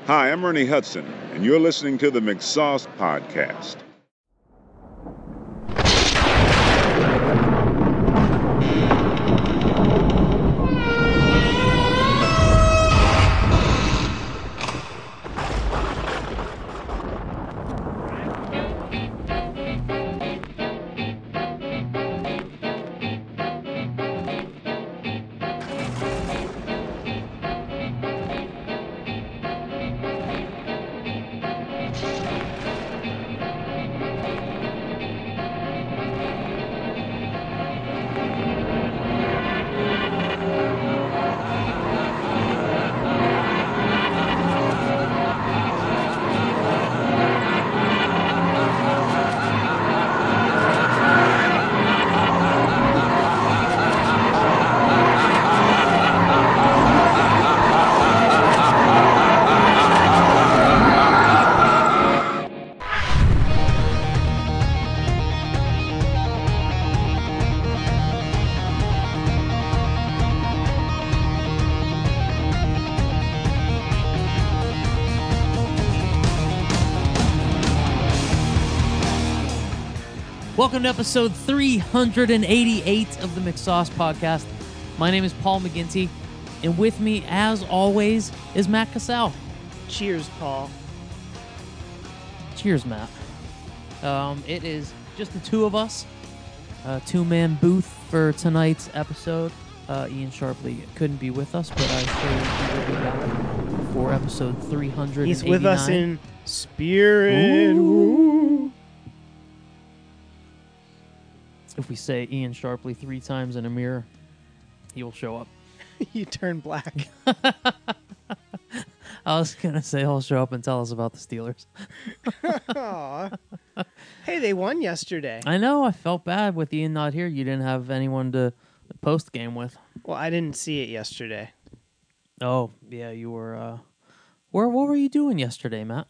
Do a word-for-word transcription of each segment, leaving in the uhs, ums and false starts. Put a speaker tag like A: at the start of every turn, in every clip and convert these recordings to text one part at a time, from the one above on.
A: Hi, I'm Ernie Hudson, and you're listening to the McSauce Podcast.
B: Welcome to episode three hundred eighty-eight of the McSauce Podcast. My name is Paul McGinty, and with me, as always, is Matt Cassell.
C: Cheers, Paul.
B: Cheers, Matt. Um, it is just the two of us, a two-man booth for tonight's episode. Uh, Ian Sharpley couldn't be with us, but I sure he will be back for episode three hundred eighty-nine.
C: He's with us in spirit. Ooh.
B: If we say Ian Sharpley three times in a mirror, he will show up.
C: You turn black.
B: I was going to say he'll show up and tell us about the Steelers.
C: Aw. Hey, they won yesterday.
B: I know. I felt bad with Ian not here. You didn't have anyone to post game with.
C: Well, I didn't see it yesterday.
B: Oh, yeah, you were... Uh, where? What were you doing yesterday, Matt?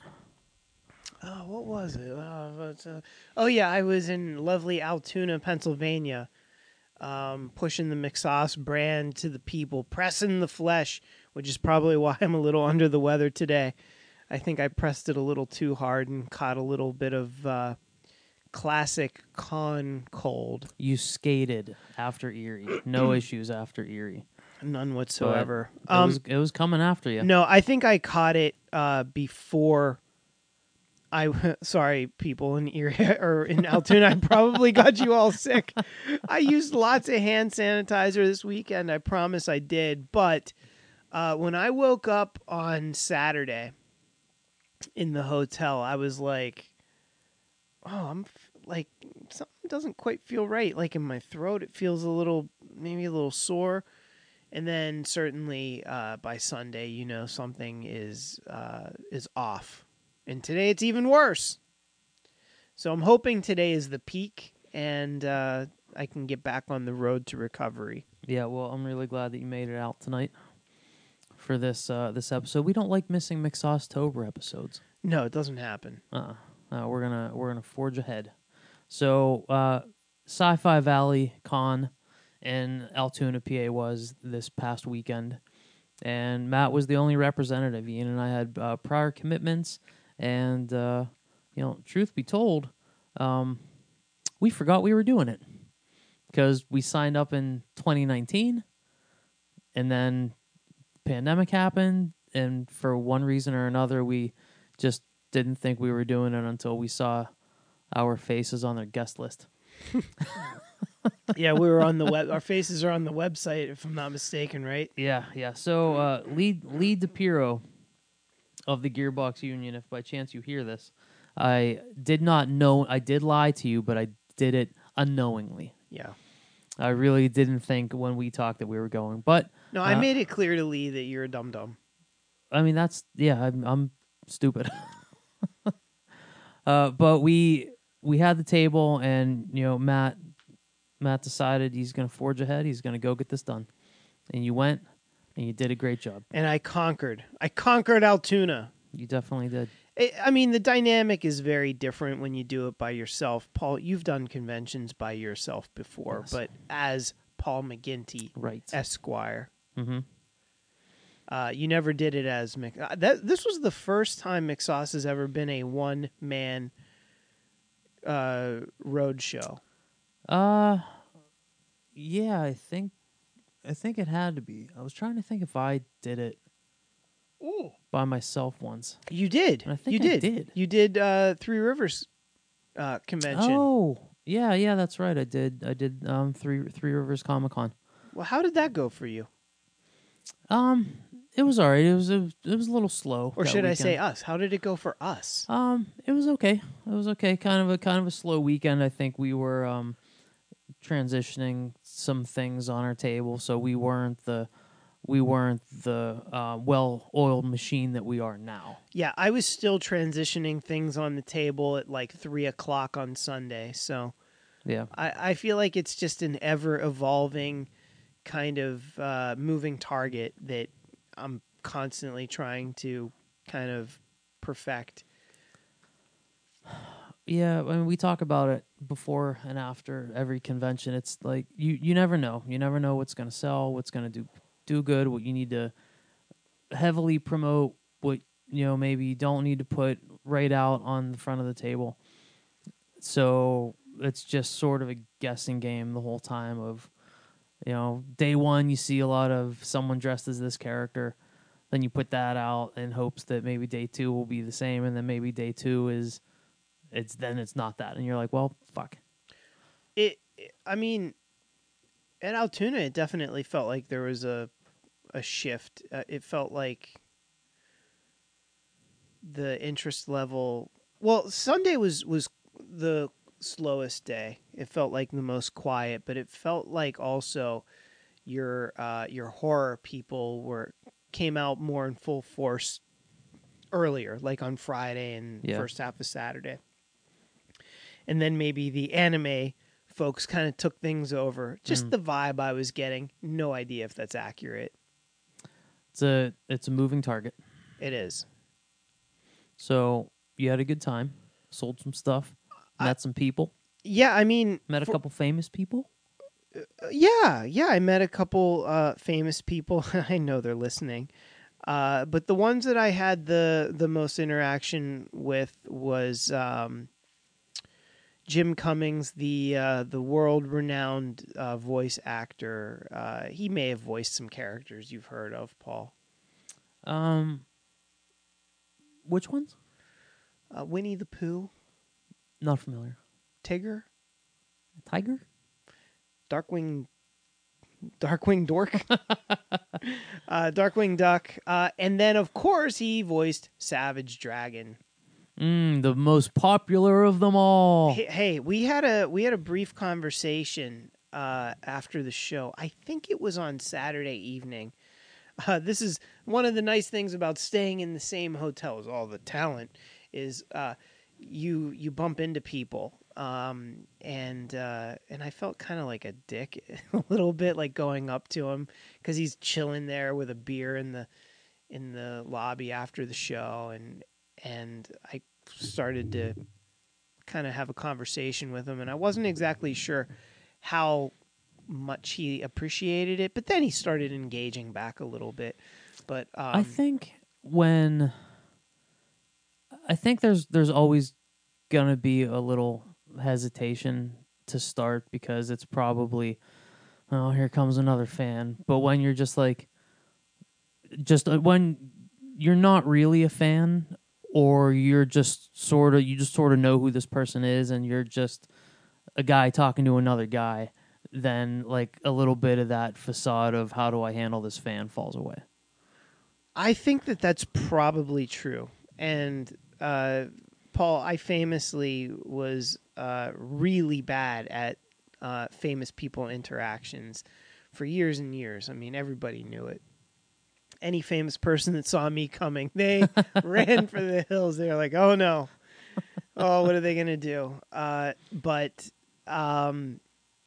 C: Oh, what was it? Uh, but, uh, oh, yeah, I was in lovely Altoona, Pennsylvania, um, pushing the McSauce brand to the people, pressing the flesh, which is probably why I'm a little under the weather today. I think I pressed it a little too hard and caught a little bit of uh, classic con cold.
B: You skated after Erie. No issues after Erie.
C: None whatsoever.
B: It,
C: Um,
B: was, it was coming after you.
C: No, I think I caught it uh, before... I sorry, people in Erie or in Altoona, I probably got you all sick. I used lots of hand sanitizer this weekend. I promise I did. But uh, when I woke up on Saturday in the hotel, I was like, "Oh, I'm f- like something doesn't quite feel right. Like in my throat, it feels a little, maybe a little sore." And then certainly uh, by Sunday, you know, something is uh, is off. And today it's even worse. So I'm hoping today is the peak and uh, I can get back on the road to recovery.
B: Yeah, well, I'm really glad that you made it out tonight for this uh, this episode. We don't like missing McSauce-tober episodes.
C: No, it doesn't happen.
B: Uh, uh, we're gonna we're gonna forge ahead. So, uh, Sci-Fi Valley Con in Altoona, P A was this past weekend, and Matt was the only representative. Ian and I had uh, prior commitments. And, uh, you know, truth be told, um, we forgot we were doing it because we signed up in twenty nineteen and then pandemic happened. And for one reason or another, we just didn't think we were doing it until we saw our faces on their guest list.
C: Yeah, we were on the web. Our faces are on the website, if I'm not mistaken, right?
B: Yeah, yeah. So, uh, lead, lead DePiro of the Gearbox Union, if by chance you hear this, I did not know, I did lie to you, but I did it unknowingly.
C: Yeah.
B: I really didn't think when we talked that we were going, but...
C: No, I
B: uh,
C: made it clear to Lee that you're a dum-dum.
B: I mean, that's, yeah, I'm, I'm stupid. uh, but we we had the table, and, you know, Matt, Matt decided he's going to forge ahead, he's going to go get this done. And you went... And you did a great job.
C: And I conquered. I conquered Altoona.
B: You definitely did.
C: It, I mean, the dynamic is very different when you do it by yourself. Paul, you've done conventions by yourself before,
B: Yes.
C: but as Paul McGinty,
B: Right.
C: Esquire.
B: Mm-hmm.
C: Uh, you never did it as Mc. Uh, that this was the first time McSauce has ever been a one man uh, road show.
B: Uh, yeah, I think, I think it had to be. I was trying to think if I did it
C: Ooh.
B: by myself once.
C: You did.
B: And I think
C: you
B: I
C: did.
B: did.
C: You did uh, Three Rivers uh, convention.
B: Oh, yeah, yeah, that's right. I did. I did. Um, three Three Rivers Comic Con.
C: Well, how did that go for you?
B: Um, it was alright. It was it was, it was a little slow.
C: Or
B: that
C: should I say
B: weekend.
C: us? How did it go for us?
B: Um, it was okay. It was okay. Kind of a kind of a slow weekend. I think we were um transitioning some things on our table, so we weren't the we weren't the uh, well-oiled machine that we are now.
C: Yeah, I was still transitioning things on the table at like three o'clock on Sunday. So
B: Yeah.
C: I, I feel like it's just an ever evolving kind of uh, moving target that I'm constantly trying to kind of perfect.
B: Yeah, I mean, we talk about it before and after every convention. It's like you, you never know. You never know what's going to sell, what's going to do do good, what you need to heavily promote, what you know maybe you don't need to put right out on the front of the table. So it's just sort of a guessing game the whole time of, you know, day one you see a lot of someone dressed as this character, then you put that out in hopes that maybe day two will be the same, and then maybe day two is it's then it's not that, and you're like, well, fuck.
C: It, I mean, at Altoona, it definitely felt like there was a a shift. Uh, it felt like the interest level. Well, Sunday was was the slowest day. It felt like the most quiet, but it felt like also your uh, your horror people were came out more in full force earlier, like on Friday and
B: Yeah.
C: first half of Saturday. And then maybe the anime folks kind of took things over. Just
B: Mm.
C: the vibe I was getting. No idea if that's accurate.
B: It's a it's a moving target.
C: It is.
B: So you had a good time, sold some stuff, met
C: I-
B: some people,
C: Yeah, I mean,
B: met a
C: for-
B: couple famous people.
C: yeah, yeah. I met a couple uh, famous people. I know they're listening. Uh, but the ones that I had the the most interaction with was um, Jim Cummings, the uh, the world renowned uh, voice actor. Uh, he may have voiced some characters you've heard of, Paul.
B: Um, which ones?
C: Uh, Winnie the Pooh,
B: Not familiar.
C: Tigger,
B: Tiger?
C: Darkwing, Darkwing Dork, uh, Darkwing Duck, uh, and then of course he voiced Savage Dragon.
B: Mm, the most popular of them all.
C: Hey, hey, we had a we had a brief conversation uh, after the show. I think it was on Saturday evening. Uh, this is one of the nice things about staying in the same hotel as all the talent is uh, you you bump into people, um, and uh, and I felt kind of like a dick a little bit, like going up to him because he's chilling there with a beer in the in the lobby after the show, and and I started to kind of have a conversation with him, and I wasn't exactly sure how much he appreciated it, but then he started engaging back a little bit. But um,
B: I think when I think there's there's always gonna be a little hesitation to start because it's probably, oh, here comes another fan. But when you're just like, just uh, when you're not really a fan, or you're just sort of you just sort of know who this person is, and you're just a guy talking to another guy, then like a little bit of that facade of how do I handle this fan falls away.
C: I think that that's probably true. And uh, Paul, I famously was uh, really bad at uh, famous people interactions for years and years. I mean, everybody knew it. Any famous person that saw me coming, they ran for the hills. They were like, "Oh no, oh, what are they gonna do?" Uh, but, um,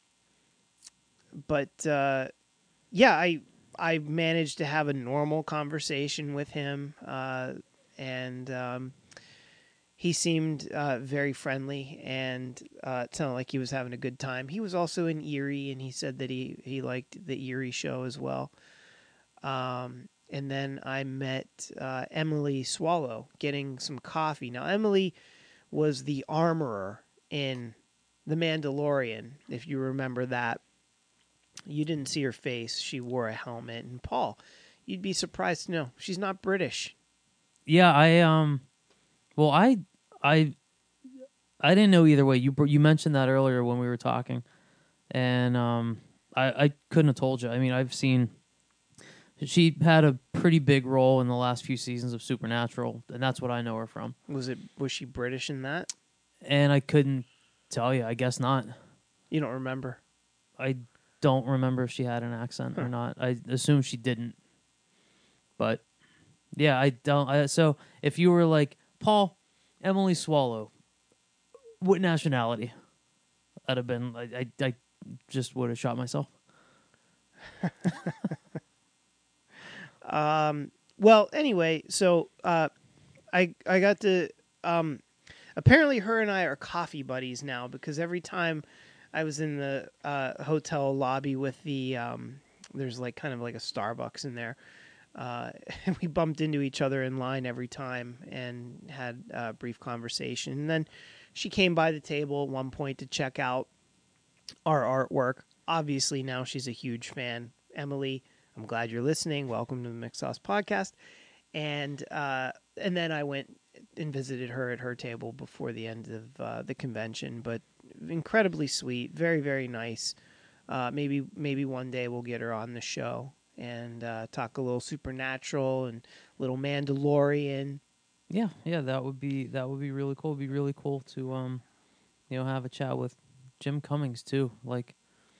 C: but uh, yeah, I I managed to have a normal conversation with him, uh, and um, he seemed uh, very friendly, and uh, it sounded like he was having a good time. He was also in Erie, and he said that he he liked the Erie show as well. Um, and then I met uh, Emily Swallow getting some coffee. Now, Emily was the armorer in The Mandalorian, if you remember that. You didn't see her face. She wore a helmet. And Paul, you'd be surprised to know she's not British.
B: Yeah, I um, well, I I I didn't know either way. You you mentioned that earlier when we were talking, and um, I I couldn't have told you. I mean, I've seen she had a pretty big role in the last few seasons of Supernatural, and that's what I know her from.
C: Was it? Was she British in that?
B: And I couldn't tell you. I guess not.
C: You don't remember?
B: I don't remember if she had an accent
C: Huh.
B: or not. I assume she didn't. But yeah, I don't. I, so if you were like Paul, Emily Swallow, what nationality? I'd have been. I I, I just would have shot myself.
C: Um. Well, anyway, so uh, I I got to um, apparently her and I are coffee buddies now because every time I was in the uh, hotel lobby with the um, there's like kind of like a Starbucks in there. Uh, and we bumped into each other in line every time and had a brief conversation. And then she came by the table at one point to check out our artwork. Obviously, now she's a huge fan. Emily, I'm glad you're listening. Welcome to the Mixed Sauce Podcast. And uh, and then I went and visited her at her table before the end of uh, the convention. But incredibly sweet, very, very nice. Uh, maybe maybe one day we'll get her on the show and uh, talk a little Supernatural and little Mandalorian.
B: Yeah, yeah, that would be that would be really cool. It'd be really cool to um, you know, have a chat with Jim Cummings too. Like,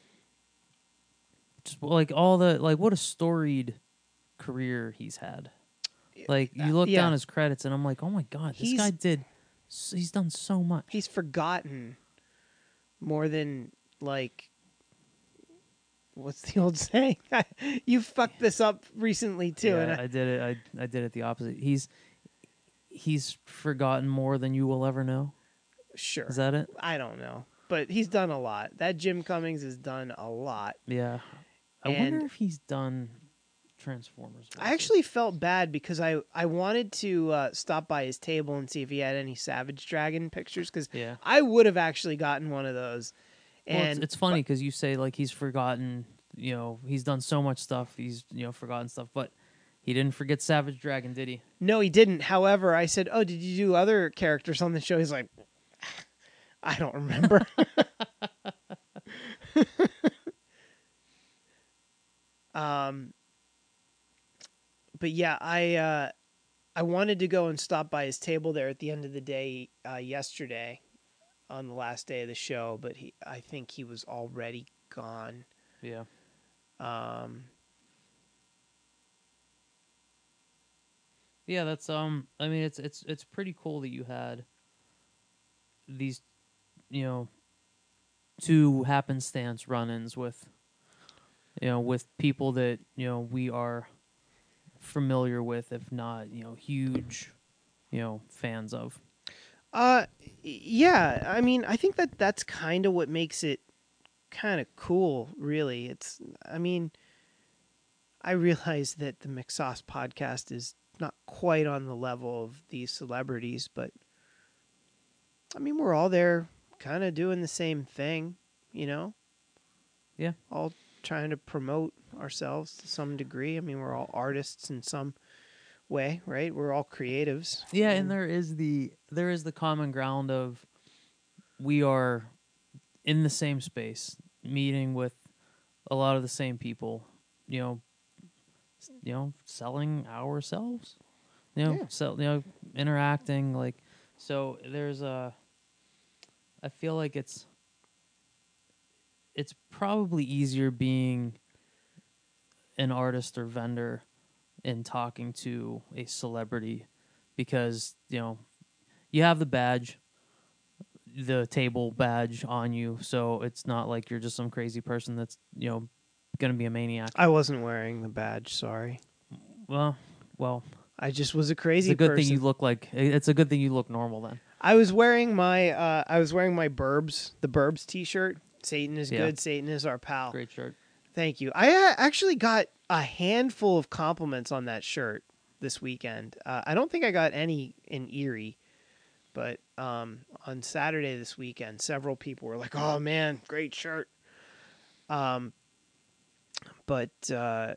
B: just like all the like, what a storied career he's had. Like, you look
C: Yeah.
B: down his credits, and I'm like, oh my god, this
C: He's-
B: guy did. s- He's done so much.
C: He's forgotten more than, like, what's the old saying? You fucked this up recently too.
B: Yeah,
C: and
B: I,
C: I,
B: did it. I I did it the opposite. He's he's forgotten more than you will ever know.
C: sure.
B: Is that it?
C: I don't know, but he's done a lot. That Jim Cummings has done a lot.
B: Yeah. I
C: And-
B: wonder if he's done Transformers.
C: I actually felt bad because I, I wanted to uh, stop by his table and see if he had any Savage Dragon pictures because
B: Yeah.
C: I would have actually gotten one of those.
B: Well,
C: And
B: it's, it's funny because you say like he's forgotten, you know, he's done so much stuff. He's, you know, forgotten stuff, but he didn't forget Savage Dragon, did he?
C: no, he didn't. However, I said, "Oh, did you do other characters on the show?" He's like, "I don't remember." um, but yeah, I uh, I wanted to go and stop by his table there at the end of the day uh, yesterday, on the last day of the show, but he I think he was already gone.
B: Yeah.
C: Um,
B: Yeah, that's um. I mean, it's it's it's pretty cool that you had these, you know, two happenstance run-ins with, you know, with people that you know we are familiar with, if not, you know, huge, you know, fans of.
C: Uh, yeah. I mean, I think that that's kind of what makes it kind of cool. Really, it's. I mean, I realize that the Mixed Sauce podcast is not quite on the level of these celebrities, but I mean, we're all there, kind of doing the same thing, you know.
B: Yeah.
C: All trying to promote ourselves to some degree. I mean, we're all artists in some way, right? We're all creatives.
B: Yeah, and there is the there is the common ground of we are in the same space, meeting with a lot of the same people, you know, s- you know, selling ourselves, you know,
C: Yeah.
B: sell, you know, interacting like so. There's a, I feel like it's it's probably easier being an artist or vendor and talking to a celebrity because, you know, you have the badge, the table badge on you, so it's not like you're just some crazy person that's, you know, going to be a maniac.
C: I wasn't wearing the badge, sorry.
B: Well, well,
C: I just was a
B: it's
C: crazy
B: a good
C: person.
B: thing you look like, it's a good thing you look normal then.
C: I was wearing my uh, I was wearing my Burbs, the Burbs t-shirt. Satan is
B: Yeah.
C: good, Satan is our pal.
B: Great shirt.
C: Thank you. I uh, actually got a handful of compliments on that shirt this weekend. Uh, I don't think I got any in Erie, but um, on Saturday this weekend, several people were like, "Oh man, great shirt." Um, but uh,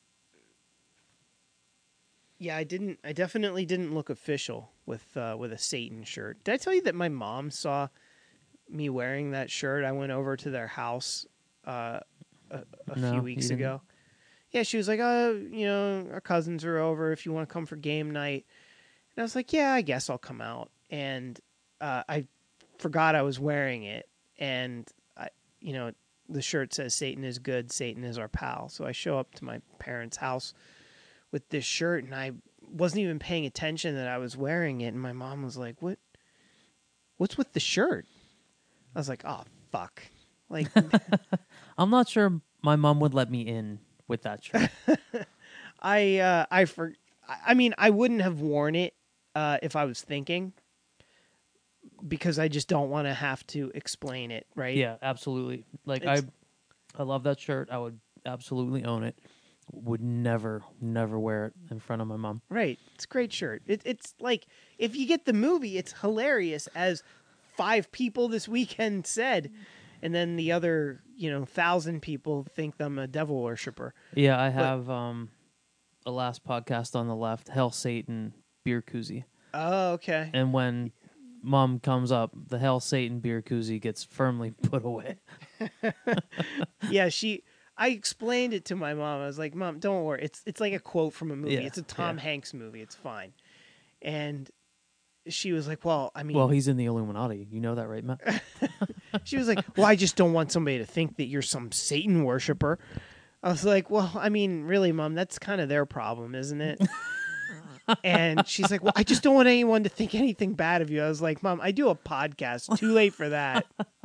C: yeah, I didn't. I definitely didn't look official with uh, with a Satan shirt. Did I tell you that my mom saw me wearing that shirt? I went over to their house uh, a, a
B: No,
C: few
B: you
C: weeks
B: didn't.
C: ago. Yeah, she was like, "Oh, you know, our cousins are over. If you want to come for game night," and I was like, "Yeah, I guess I'll come out." And uh, I forgot I was wearing it, and I, you know, the shirt says "Satan is good, Satan is our pal." So I show up to my parents' house with this shirt, and I wasn't even paying attention that I was wearing it, and my mom was like, "What? What's with the shirt?" I was like, "Oh, fuck!" Like,
B: I'm not sure my mom would let me in with that shirt.
C: I, uh, I for, I mean, I wouldn't have worn it uh, if I was thinking, because I just don't want to have to explain it, right?
B: Yeah, absolutely. Like
C: It's-
B: I, I love that shirt. I would absolutely own it. Would never, never wear it in front of my mom.
C: Right. It's a great shirt. It, it's like, if you get the movie, it's hilarious, as five people this weekend said, and then the other, you know, thousand people think I'm a devil worshiper.
B: Yeah, I have um, a last podcast on the left, Hell Satan beer koozie,
C: Oh, okay.
B: and when mom comes up, the Hell Satan beer koozie gets firmly put away.
C: Yeah, she. I explained it to my mom. I was like, "Mom, don't worry. It's it's like a quote from a movie.
B: Yeah,
C: It's a Tom
B: yeah.
C: Hanks movie. It's fine." And she was like, "Well, I mean,"
B: Well, he's in the Illuminati. You know that, right, Matt?
C: she was like, "Well, I just don't want somebody to think that you're some Satan worshiper." I was like, "Well, I mean, really, Mom, that's kind of their problem, isn't it?" And she's like, "Well, I just don't want anyone to think anything bad of you." I was like, "Mom, I do a podcast. Too late for that."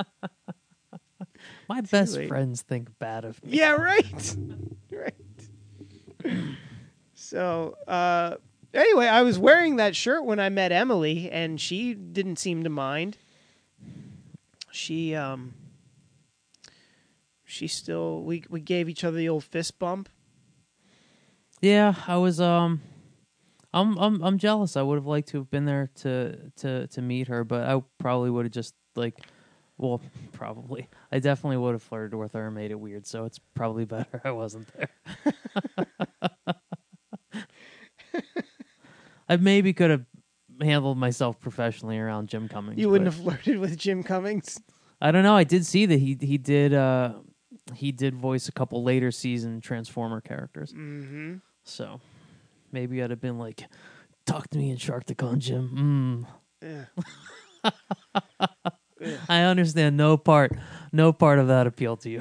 B: My best
C: late.
B: friends think bad of me.
C: Yeah, right. Right. So, uh, anyway, I was wearing that shirt when I met Emily, and she didn't seem to mind. She, um, she still, we, we gave each other the old fist bump.
B: Yeah, I was um I'm I'm I'm jealous. I would have liked to have been there to to to meet her, but I probably would have just like well, probably. I definitely would have flirted with her and made it weird, so it's probably better I wasn't there. I maybe could have handled myself professionally around Jim Cummings.
C: You wouldn't
B: but-
C: have flirted with Jim Cummings?
B: I don't know. I did see that he he did uh he did voice a couple later season Transformer characters.
C: Mm-hmm.
B: So maybe I'd have been like, "Talk to me in Sharktacon, Jim." Mm.
C: Yeah.
B: I understand no part, no part of that appealed to you.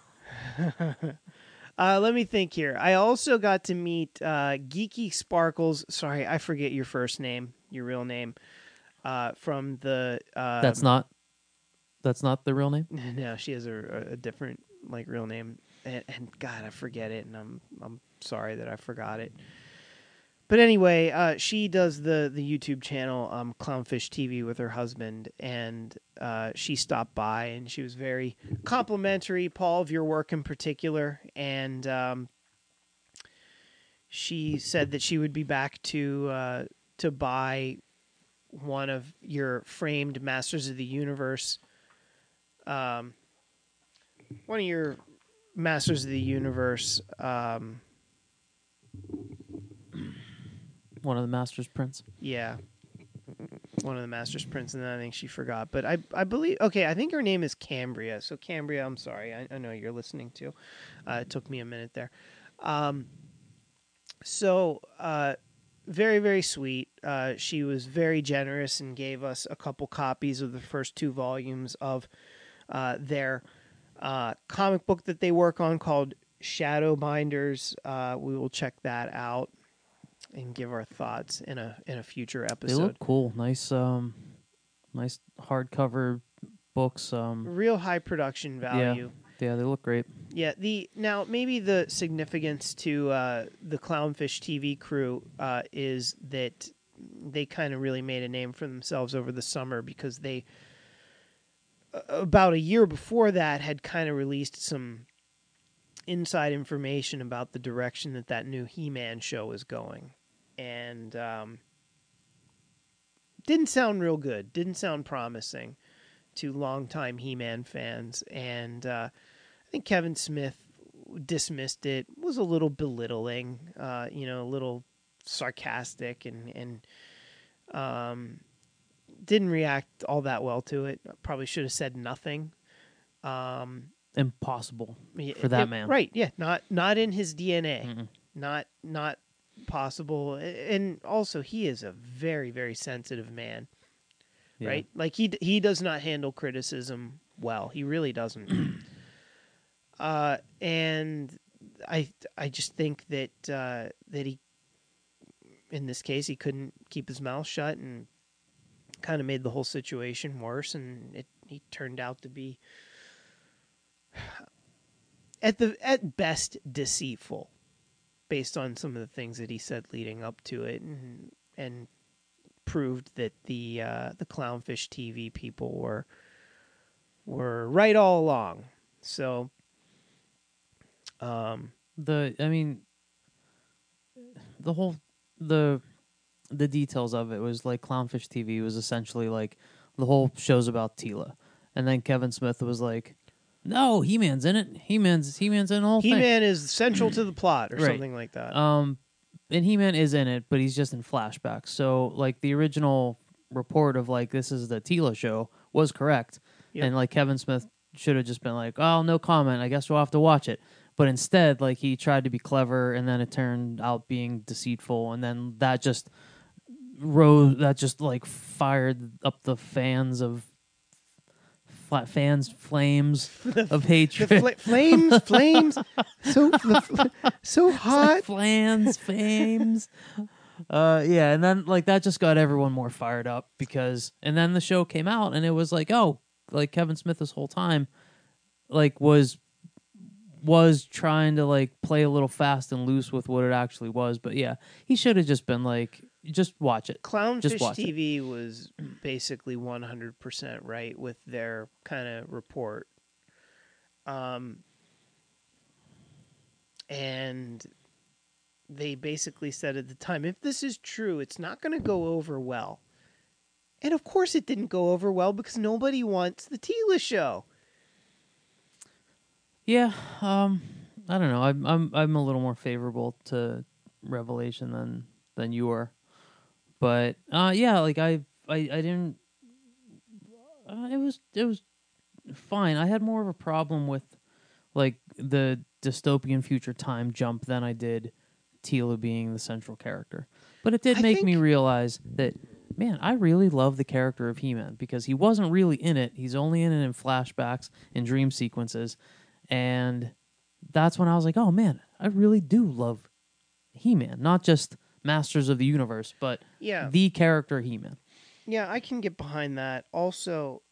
C: Uh, let me think here. I also got to meet uh, Geeky Sparkles. Sorry, I forget your first name, your real name. Uh, from the uh,
B: That's not, that's not the real name.
C: no, she has a, a different like real name, and, and God, I forget it, and I'm I'm sorry that I forgot it. But anyway, uh, she does the, the YouTube channel um, Clownfish T V with her husband, and uh, she stopped by, and she was very complimentary, Paul, of your work in particular, and um, she said that she would be back to uh, to buy one of your framed Masters of the Universe, um, one of your Masters of the Universe. Um,
B: One of the Masters prints.
C: Yeah. One of the Masters prints, and then I think she forgot. But I I believe, okay, I think her name is Cambria. So, Cambria, I'm sorry. I, I know you're listening too. Uh, it took me a minute there. Um, so, uh, very, very sweet. Uh, she was very generous and gave us a couple copies of the first two volumes of uh, their uh, comic book that they work on called Shadowbinders. Uh, we will check that out and give our thoughts in a in a future
B: They
C: episode.
B: look cool. Nice, um, nice hardcover books. Um,
C: Real high production value.
B: yeah, they look great.
C: Yeah. The now maybe the significance to uh, the Clownfish T V crew uh, is that they kind of really made a name for themselves over the summer, because they uh, about a year before that had kind of released some inside information about the direction that that new He-Man show is going. And um, didn't sound real good. Didn't sound promising to longtime He-Man fans. And uh, I think Kevin Smith dismissed it, was a little belittling, uh, you know, a little sarcastic, and, and um, didn't react all that well to it. Probably should have said nothing. Um,
B: Impossible
C: Yeah,
B: for that
C: yeah,
B: man.
C: right? Yeah, not not in his D N A,
B: Mm-mm.
C: not not possible. And also, he is a very very sensitive man,
B: Yeah.
C: right? Like he he does not handle criticism well. He really doesn't. uh, and I I just think that uh, that he, in this case, he couldn't keep his mouth shut and kind of made the whole situation worse. And it he turned out to be, at the at best, deceitful, based on some of the things that he said leading up to it, and and proved that the uh, the Clownfish T V people were were right all along. So, um,
B: The I mean, the whole the the details of it was like Clownfish T V was essentially like the whole show's about Tila, and then Kevin Smith was like, "No, He-Man's in it. He-Man's He-Man's in the whole thing."
C: He-Man is central to the plot, or
B: Right.
C: something like that.
B: Um, and He-Man is in it, but he's just in flashbacks. So, like, the original report of, like, this is the Tila show was correct.
C: Yep.
B: And, like, Kevin Smith should have just been like, oh, no comment. I guess we'll have to watch it. But instead, like, he tried to be clever, and then it turned out being deceitful. And then that just rose, that just, like, fired up the fans of, fla- fans' flames of hatred.
C: The fl- flames, flames, so the, so
B: It's
C: hot.
B: like flans, fames. Uh, yeah, and then like that just got everyone more fired up because, and then the show came out and it was like, oh, like Kevin Smith this whole time, like was was trying to like play a little fast and loose with what it actually was, but yeah, he should have just been like, just watch it. Just
C: Clownfish
B: watch
C: T V was basically one hundred percent right with their kind of report. Um, and they basically said at the time, if this is true, it's not going to go over well. And of course it didn't go over well because nobody wants the Tila show.
B: Yeah, um, I don't know. I'm I'm I'm a little more favorable to Revelation than than you are, but uh, yeah, like I I I didn't. Uh, it was it was fine. I had more of a problem with like the dystopian future time jump than I did Tila being the central character. But it did
C: I
B: make
C: think-
B: me realize that, man, I really love the character of He-Man because he wasn't really in it. He's only in it in flashbacks and dream sequences. And that's when I was like, oh, man, I really do love He-Man. Not just Masters of the Universe, but
C: Yeah.
B: the character He-Man.
C: Yeah, I can get behind that. Also,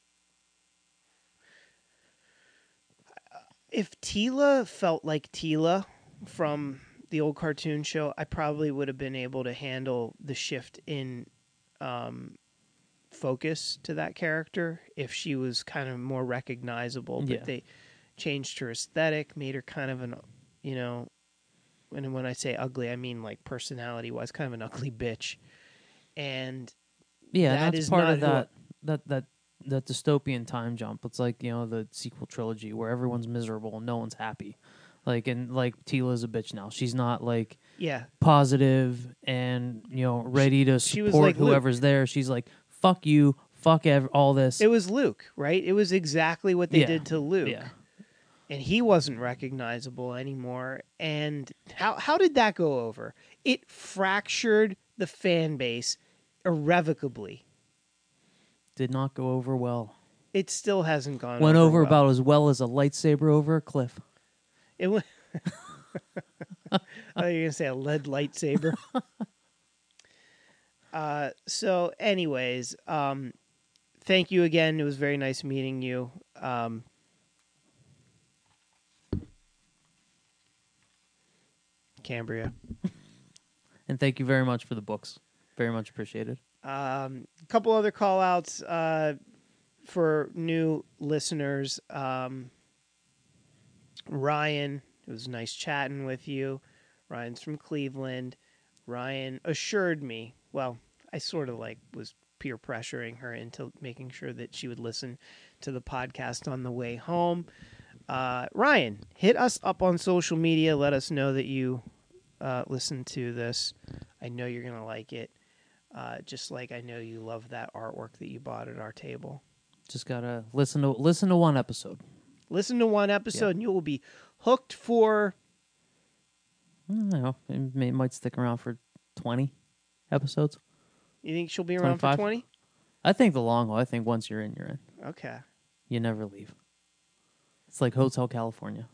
C: if Tila felt like Tila from the old cartoon show, I probably would have been able to handle the shift in um, focus to that character if she was kind of more recognizable. But
B: Yeah.
C: they changed her aesthetic, made her kind of an, you know, and when I say ugly, I mean like personality-wise, kind of an ugly bitch. And
B: Yeah,
C: that
B: that's
C: is
B: part
C: not
B: of
C: who I-
B: that, that that that dystopian time jump. It's like, you know, the sequel trilogy where everyone's miserable and no one's happy. Like, and like Tila's a bitch now. She's not like
C: yeah,
B: positive and, you know, ready to
C: she was
B: support
C: like Luke.
B: whoever's there. She's like, fuck you, fuck ev- all this.
C: it was Luke, right? It was exactly what they
B: Yeah.
C: did to Luke.
B: Yeah.
C: And he wasn't recognizable anymore. And how how did that go over? It fractured the fan base irrevocably.
B: Did not go over well.
C: It still hasn't gone
B: Went over
C: well.
B: about as well as a lightsaber over a cliff.
C: It went. I thought you were gonna say a lead lightsaber. uh, so, anyways, um, thank you again. It was very nice meeting you. Um, Cambria.
B: And thank you very much for the books. Very much appreciated.
C: Um, a couple other call outs uh, for new listeners. Um, Ryan, It was nice chatting with you. Ryan's from Cleveland. Ryan assured me, well, I sort of like was peer pressuring her into making sure that she would listen to the podcast on the way home. Uh, Ryan, hit us up on social media. Let us know that you uh, listen to this. I know you're going to like it. Uh, just like I know you love that artwork that you bought at our table.
B: Just gotta listen to listen to one episode.
C: Listen to one episode,
B: Yeah.
C: and you will be hooked for.
B: I don't know. It, may, it might stick around for twenty episodes.
C: You think she'll be around
B: twenty-five?
C: for twenty?
B: I think the long haul. I think once you're in, you're in.
C: Okay.
B: You never leave. It's like Hotel California.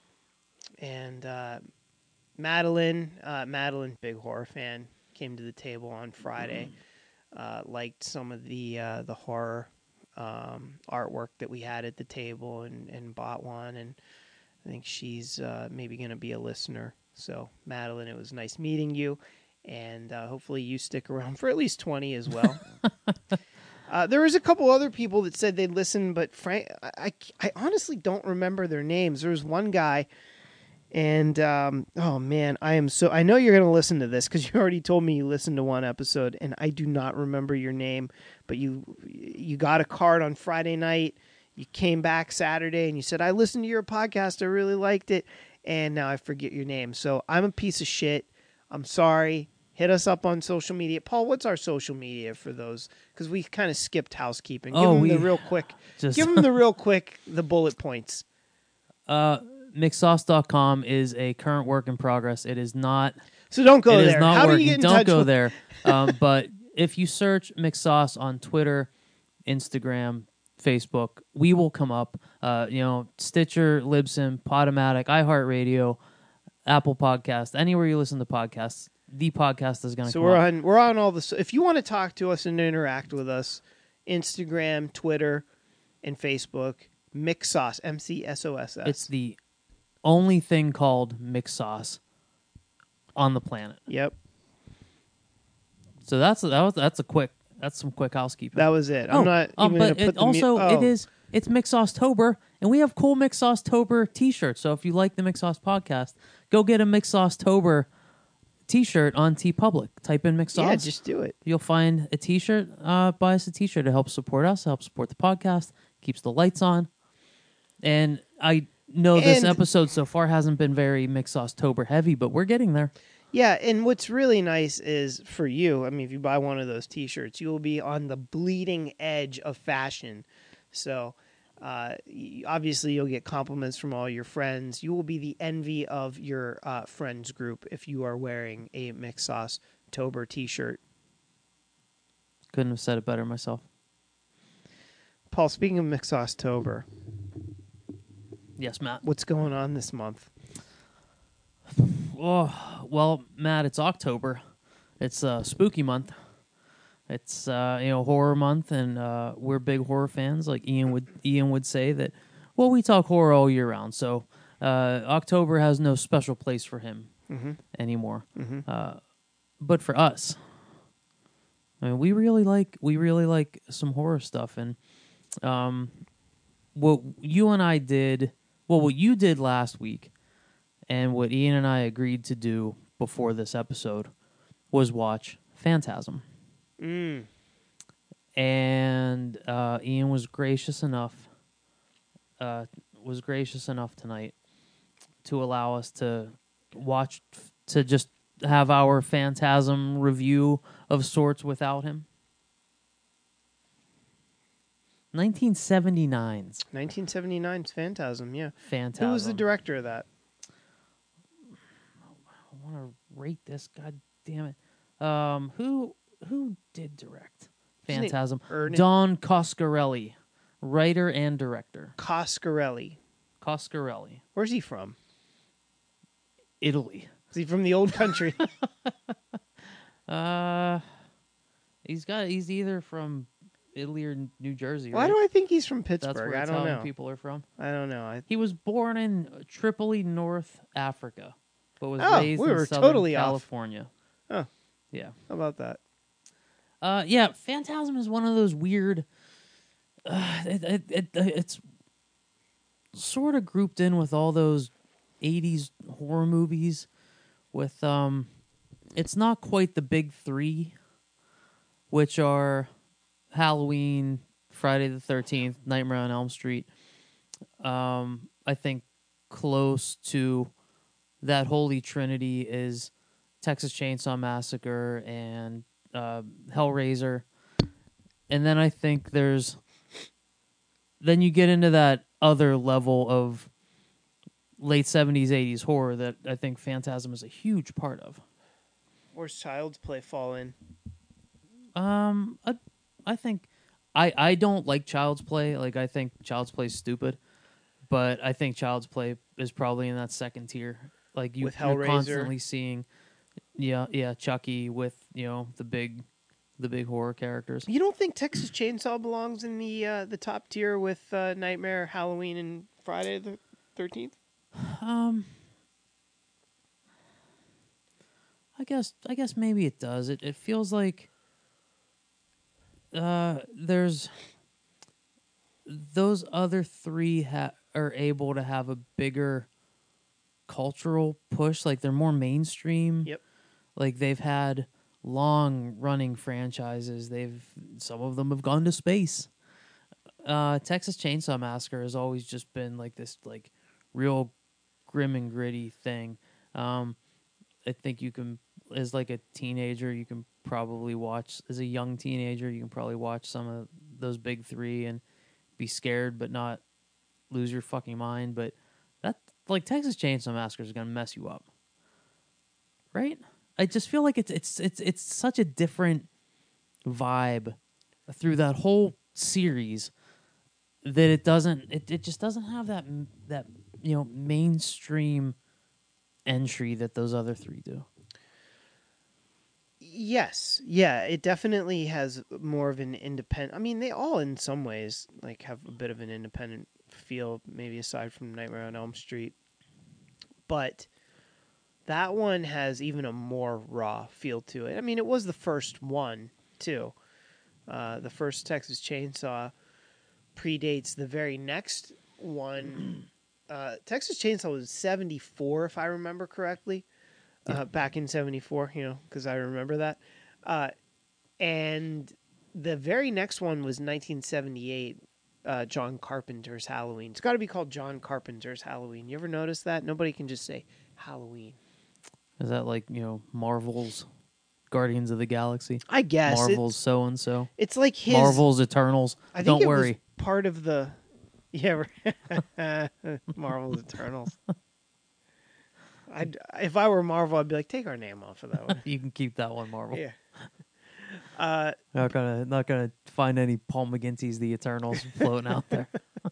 C: And uh, Madeline, uh, Madeline, big horror fan, came to the table on Friday. Uh, liked some of the uh, the horror um, artwork that we had at the table, and, and bought one. And I think she's uh, maybe going to be a listener. So, Madeline, it was nice meeting you, and uh, hopefully you stick around for at least twenty as well. uh, there was a couple other people that said they'd listen, but Frank, I, I, I honestly don't remember their names. There was one guy. And, um, oh, man, I am so... I know you're going to listen to this because you already told me you listened to one episode, and I do not remember your name, but you you got a card on Friday night. You came back Saturday, and you said, I listened to your podcast. I really liked it, and now I forget your name. So I'm a piece of shit. I'm sorry. Hit us up on social media. Paul, what's our social media for those? Because we kind of skipped housekeeping. Give
B: Oh,
C: them
B: we
C: the real quick...
B: Just
C: Give them the real quick, the bullet points.
B: uh, mixsauce dot com is a current work in progress. It is not.
C: So don't go
B: it
C: there.
B: is not
C: How
B: working.
C: do you get in
B: Don't
C: touch
B: go
C: with...
B: there. Um, but if you search McSauce on Twitter, Instagram, Facebook, we will come up. Uh, you know, Stitcher, Libsyn, Podomatic, iHeartRadio, Apple Podcast, anywhere you listen to podcasts, the podcast is going to
C: So
B: come
C: we're
B: up.
C: on we're on all this. If you want to talk to us and interact with us, Instagram, Twitter, and Facebook, McSauce, M C S O S S.
B: It's the only thing called McSauce on the planet.
C: Yep,
B: So that's that was that's a quick that's some quick housekeeping.
C: that was it.
B: Oh,
C: I'm not
B: um,
C: even
B: but
C: gonna put
B: it
C: the mu-
B: also
C: oh.
B: it is it's Mixsauce-tober, and we have cool Mixsauce-tober t-shirts. So if you like the Mixsauce podcast, go get a Mixsauce-tober t-shirt on TeePublic. Type in Mixsauce.
C: Yeah, just do it.
B: You'll find a t-shirt. Uh, buy us a t-shirt. It helps support us. Helps support the podcast. Keeps the lights on. And I know this
C: And-
B: episode so far hasn't been very Mixsauce-tober heavy, but we're getting there.
C: Yeah, and what's really nice is for you, I mean, if you buy one of those T-shirts, you will be on the bleeding edge of fashion. So, uh, y- obviously, you'll get compliments from all your friends. You will be the envy of your uh, friends group if you are wearing a McSauce Tober T-shirt.
B: Couldn't have said it better myself.
C: Paul, speaking of McSauce Tober,
B: Yes, Matt.
C: what's going on this month?
B: Oh, well, Matt, it's October. It's uh, spooky month. It's uh, you know horror month, and uh, we're big horror fans. Like Ian would Ian would say that. Well, we talk horror all year round, so uh, October has no special place for him
C: Mm-hmm.
B: anymore.
C: Mm-hmm.
B: Uh, but for us, I mean, we really like we really like some horror stuff, and um, what you and I did, well, what you did last week. And what Ian and I agreed to do before this episode was watch Phantasm.
C: Mm.
B: And uh, Ian was gracious enough, uh, was gracious enough tonight to allow us to watch, to just have our Phantasm review of sorts without him. nineteen seventy-nine's
C: nineteen seventy-nine's Phantasm, yeah.
B: Phantasm.
C: Who was the director of that?
B: I want to rate this. God damn it! Um, who who did direct
C: Isn't it
B: Phantasm?
C: Ernest
B: Don Coscarelli, writer and director.
C: Coscarelli.
B: Coscarelli,
C: Where's he from?
B: Italy.
C: Is he from the old country?
B: Uh, he's got. He's either from Italy or New Jersey.
C: Why
B: right?
C: do I think he's from
B: That's
C: Pittsburgh?
B: where
C: I don't
B: Italian
C: know.
B: people are from.
C: I don't know. I,
B: He was born in Tripoli, North Africa, but was
C: Oh,
B: raised
C: we
B: in
C: were
B: Southern
C: totally off.
B: California.
C: Oh.
B: Yeah.
C: how about that?
B: Uh, yeah, Phantasm is one of those weird. Uh, it, it, it, it's sort of grouped in with all those eighties horror movies with um it's not quite the big three, which are Halloween, Friday the thirteenth, Nightmare on Elm Street. Um, I think close to that holy trinity is Texas Chainsaw Massacre and uh, Hellraiser. And then I think there's... Then you get into that other level of late seventies, eighties horror that I think Phantasm is a huge part of.
C: Where's Child's Play fall in?
B: Um, I, I think... I, I don't like Child's Play. Like, I think Child's Play is stupid. But I think Child's Play is probably in that second tier. Like, you,
C: With
B: you're
C: Hellraiser.
B: constantly seeing... Yeah, yeah, Chucky with, you know, the big... the big horror characters.
C: You don't think Texas Chainsaw belongs in the uh, the top tier with uh, Nightmare, Halloween, and Friday the thirteenth?
B: Um, I guess I guess maybe it does. It it feels like uh there's those other three ha- are able to have a bigger cultural push. Like they're more mainstream.
C: Yep.
B: Like they've had long running franchises. They've some of them have gone to space. Uh, Texas Chainsaw Massacre has always just been like this like real grim and gritty thing. Um, I think you can, as like a teenager, you can probably watch, as a young teenager, you can probably watch some of those big three and be scared but not lose your fucking mind. But that, like, Texas Chainsaw Massacre is going to mess you up. Right? I just feel like it's it's it's it's such a different vibe through that whole series that it doesn't it, it just doesn't have that that you know mainstream entry that those other three do.
C: Yes, yeah, it definitely has more of an independent. I mean, they all in some ways like have a bit of an independent feel, maybe aside from Nightmare on Elm Street, but that one has even a more raw feel to it. I mean, it was the first one too. Uh, the first Texas Chainsaw predates the very next one. Uh, Texas Chainsaw was seventy-four, if I remember correctly. Uh,
B: Yeah.
C: Back in seventy-four, you know, because I remember that. Uh, and the very next one was nineteen seventy-eight, uh, John Carpenter's Halloween. It's got to be called John Carpenter's Halloween. You ever notice that? Nobody can just say Halloween.
B: Is that like, you know, Marvel's Guardians of the Galaxy?
C: I guess.
B: Marvel's
C: It's,
B: so and so.
C: it's like his...
B: Marvel's Eternals.
C: I think
B: Don't
C: it
B: worry.
C: was part of the... Yeah, right. Marvel's Eternals. I'd, if I were Marvel, I'd be like, take our name off of that one.
B: You can keep that one, Marvel.
C: Yeah. Uh,
B: Not gonna not gonna find any Paul McGinty's The Eternals floating out there.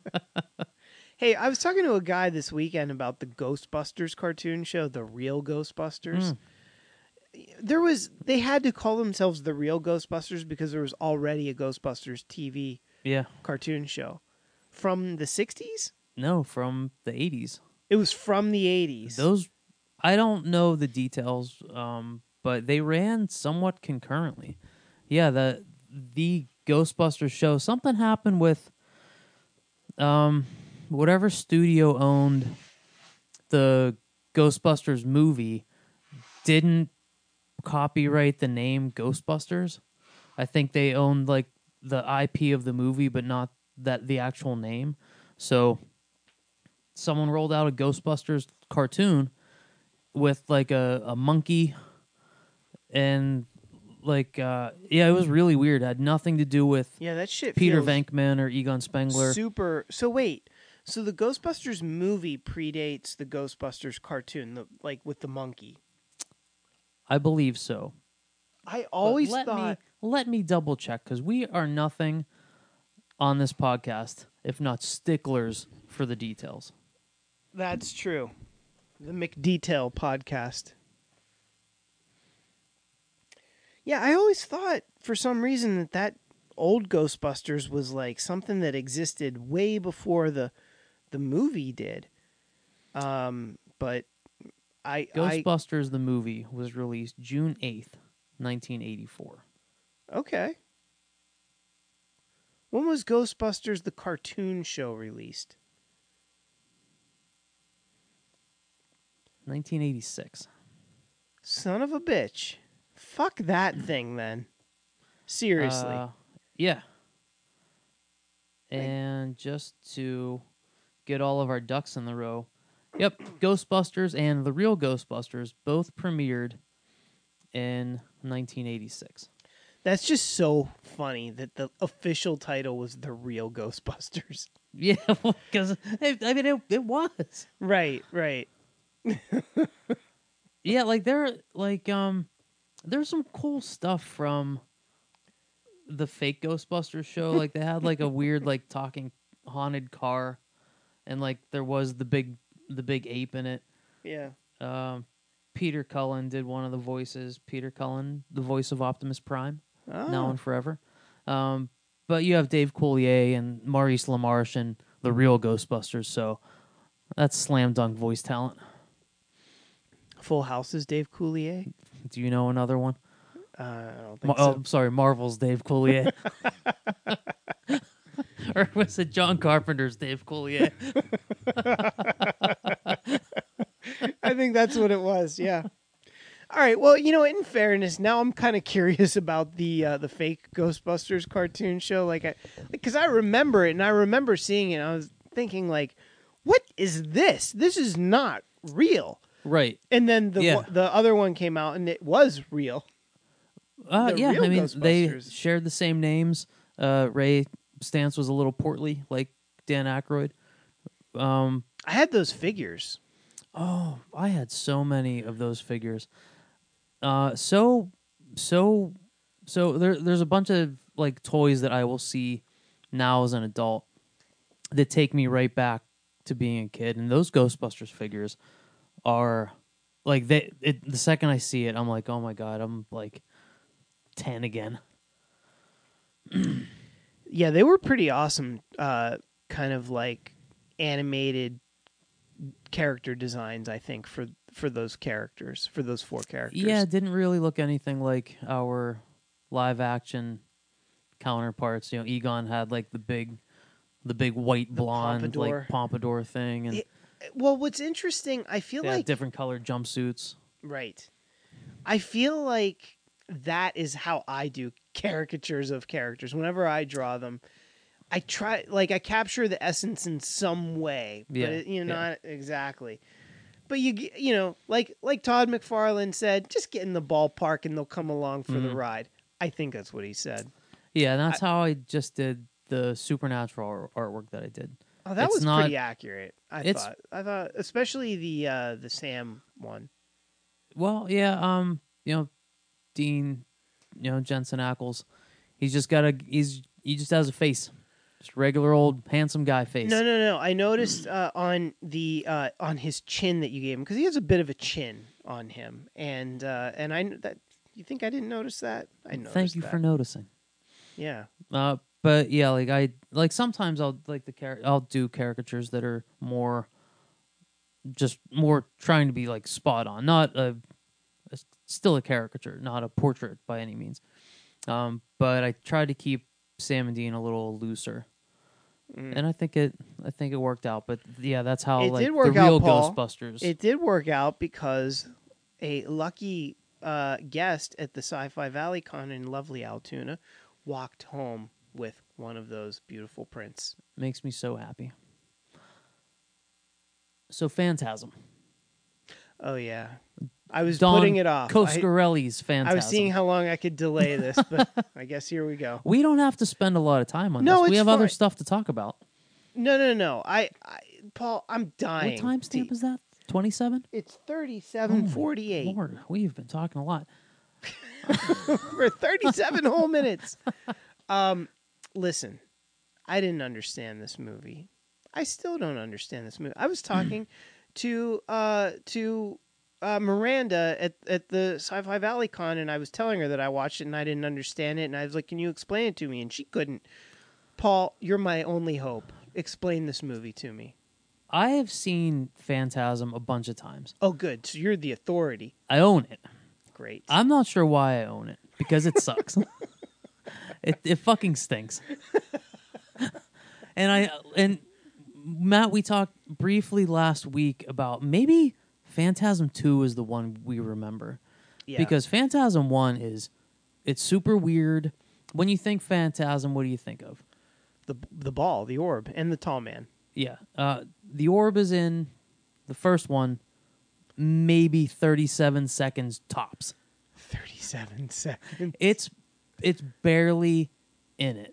C: hey, I was talking to a guy this weekend about the Ghostbusters cartoon show, The Real Ghostbusters.
B: Mm.
C: There was... They had to call themselves The Real Ghostbusters because there was already a Ghostbusters T V
B: Yeah.
C: cartoon show. From the sixties?
B: No, from the eighties.
C: It was from the eighties.
B: Those, I don't know the details, um, but they ran somewhat concurrently. Yeah, the the Ghostbusters show. Something happened with, um, whatever studio owned the Ghostbusters movie didn't copyright the name Ghostbusters. I think they owned like the I P of the movie, but not that the actual name. So someone rolled out a Ghostbusters cartoon with like a, a monkey and like uh, yeah, it was really weird. It had nothing to do with
C: Yeah, that shit
B: Peter
C: feels
B: Venkman or Egon Spengler.
C: super. So wait, so the Ghostbusters movie predates the Ghostbusters cartoon, the, like with the monkey.
B: I believe so.
C: I
B: But
C: always
B: let
C: thought.
B: me let me double check because we are nothing on this podcast if not sticklers for the details.
C: That's true. The McDetail podcast. Yeah, I always thought for some reason that that old Ghostbusters was like something that existed way before the the movie did. Um, but I
B: Ghostbusters the movie was released June eighth, nineteen eighty-four.
C: I okay. When was Ghostbusters the cartoon show released?
B: nineteen eighty-six.
C: Son of a bitch. Fuck that thing then. Seriously.
B: Uh, yeah. And just to get all of our ducks in the row, yep, Ghostbusters and The Real Ghostbusters both premiered in nineteen eighty-six.
C: That's just so funny that the official title was The Real Ghostbusters.
B: Yeah, because, I mean, it, it was.
C: Right, right.
B: Yeah, like, there, like, um, there's some cool stuff from the fake Ghostbusters show. Like, they had, like, a weird, like, talking haunted car, and, like, there was the big, the big ape in it.
C: Yeah.
B: Um, Peter Cullen did one of the voices. Peter Cullen, the voice of Optimus Prime,
C: Oh.
B: now and forever. Um, but you have Dave Coulier and Maurice LaMarche and The Real Ghostbusters, so that's slam dunk voice talent.
C: Full House's Dave Coulier?
B: Do you know another one?
C: Uh, I don't
B: Ma-
C: think so.
B: Oh, sorry, Marvel's Dave Coulier. Or was it John Carpenter's Dave Coulier?
C: I think that's what it was, yeah. All right, well, you know, in fairness, now I'm kind of curious about the uh, the fake Ghostbusters cartoon show. Like, I, because I remember it, and I remember seeing it, and I was thinking, like, what is this? This is not real.
B: Right.
C: And then the
B: Yeah.
C: one- the other one came out, and it was real.
B: Uh,
C: The
B: yeah,
C: real
B: I mean, they
C: Ghostbusters.
B: shared the same names. Uh, Ray Stantz was a little portly, like Dan Aykroyd. Um,
C: I had those figures.
B: oh, I had so many of those figures. Uh, so, so, so there, there's a bunch of like toys that I will see now as an adult that take me right back to being a kid, and those Ghostbusters figures are like they. It, the second I see it, I'm like, oh my god, I'm like ten again.
C: Yeah, they were pretty awesome. Uh, kind of like animated character designs, I think, for for those characters, for those four characters.
B: Yeah, it didn't really look anything like our live action counterparts. You know, Egon had like the big, the big white blonde
C: pompadour.
B: like pompadour thing, and
C: It- Well, what's interesting, I feel
B: they had
C: like
B: different colored jumpsuits.
C: right. I feel like that is how I do caricatures of characters. Whenever I draw them, I try like I capture the essence in some way, but
B: Yeah,
C: it, you know,
B: yeah.
C: not exactly. But you g- you know, like like Todd McFarlane said, just get in the ballpark and they'll come along for the
B: Mhm.
C: ride. I think that's what he said.
B: Yeah, and that's how I just did the supernatural art- artwork that I did.
C: Oh, that
B: It's
C: was
B: not-
C: pretty accurate. I
B: it's-
C: thought. I thought, especially the uh, the Sam one.
B: Well, yeah, um, you know, Dean, you know, Jensen Ackles, he's just got a he's he just has a face, just a regular old handsome guy face.
C: No, no, no. I noticed uh, on the uh, on his chin that you gave him because he has a bit of a chin on him, and uh, and I kn- that you think I didn't notice that? I noticed.
B: Thank you
C: that.
B: for noticing.
C: Yeah.
B: Uh, but yeah, like I like sometimes I'll like the char- I'll do caricatures that are more, just more trying to be like spot on, not a, a still a caricature, not a portrait by any means. Um, but I try to keep Sam and Dean a little looser,
C: Mm.
B: and I think it I think it worked out. But yeah, that's how
C: It
B: like
C: did work
B: the real
C: out, Paul.
B: Ghostbusters.
C: It did work out because a lucky uh, guest at the Sci-Fi Valley Con in lovely Altoona walked home with one of those beautiful prints.
B: Makes me so happy. So Phantasm.
C: Oh yeah, I was
B: Don
C: putting it off. I,
B: Coscarelli's Phantasm.
C: I was seeing how long I could delay this, but I guess here we go.
B: We don't have to spend a lot of time on
C: No,
B: this. We
C: it's
B: have other
C: fine.
B: stuff to talk about.
C: No, no, no. I, I Paul, I'm dying.
B: What time stamp
C: to-
B: is that? twenty-seven?
C: It's thirty-seven forty-eight.
B: Lord, we've been talking a lot.
C: For thirty-seven whole minutes. Um, listen, I didn't understand this movie. I still don't understand this movie. I was talking to uh to uh, Miranda at at the Sci-Fi Valley Con, and I was telling her that I watched it and I didn't understand it, and I was like, "Can you explain it to me?" And she couldn't. Paul, you're my only hope. Explain this movie to me.
B: I have seen Phantasm a bunch of times.
C: Oh, good. So you're the authority.
B: I own it.
C: Great.
B: I'm not sure why I own it because it sucks. it it fucking stinks. and I and Matt, we talked briefly last week about maybe Phantasm two is the one we remember.
C: Yeah.
B: Because Phantasm one is, it's super weird. When you think Phantasm, what do you think of?
C: the the ball, the orb, and the tall man.
B: Yeah. Uh, the orb is in the first one, maybe thirty-seven seconds tops.
C: thirty-seven seconds.
B: It's it's barely in it.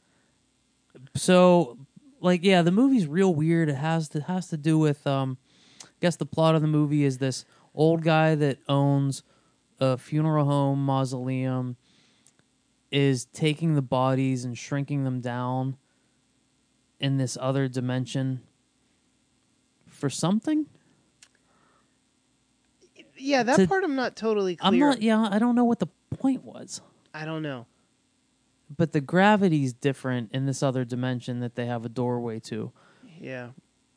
B: So, like, yeah, the movie's real weird. It has to has to do with, um, I guess the plot of the movie is this old guy that owns a funeral home mausoleum is taking the bodies and shrinking them down in this other dimension for something.
C: Yeah, that
B: To-
C: part I'm not totally clear.
B: I'm not. Yeah, I don't know what the point was.
C: I don't know.
B: But the gravity's different in this other dimension that they have a doorway to.
C: Yeah.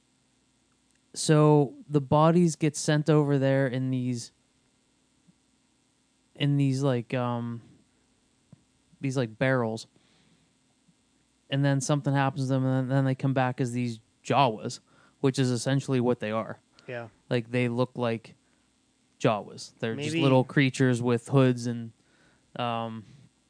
B: So the bodies get sent over there in these in these like um these like barrels. And then something happens to them and then, then they come back as these Jawas, which is essentially what they are.
C: Yeah.
B: Like they look like Jawas. They're just
C: Maybe-
B: little creatures with hoods and um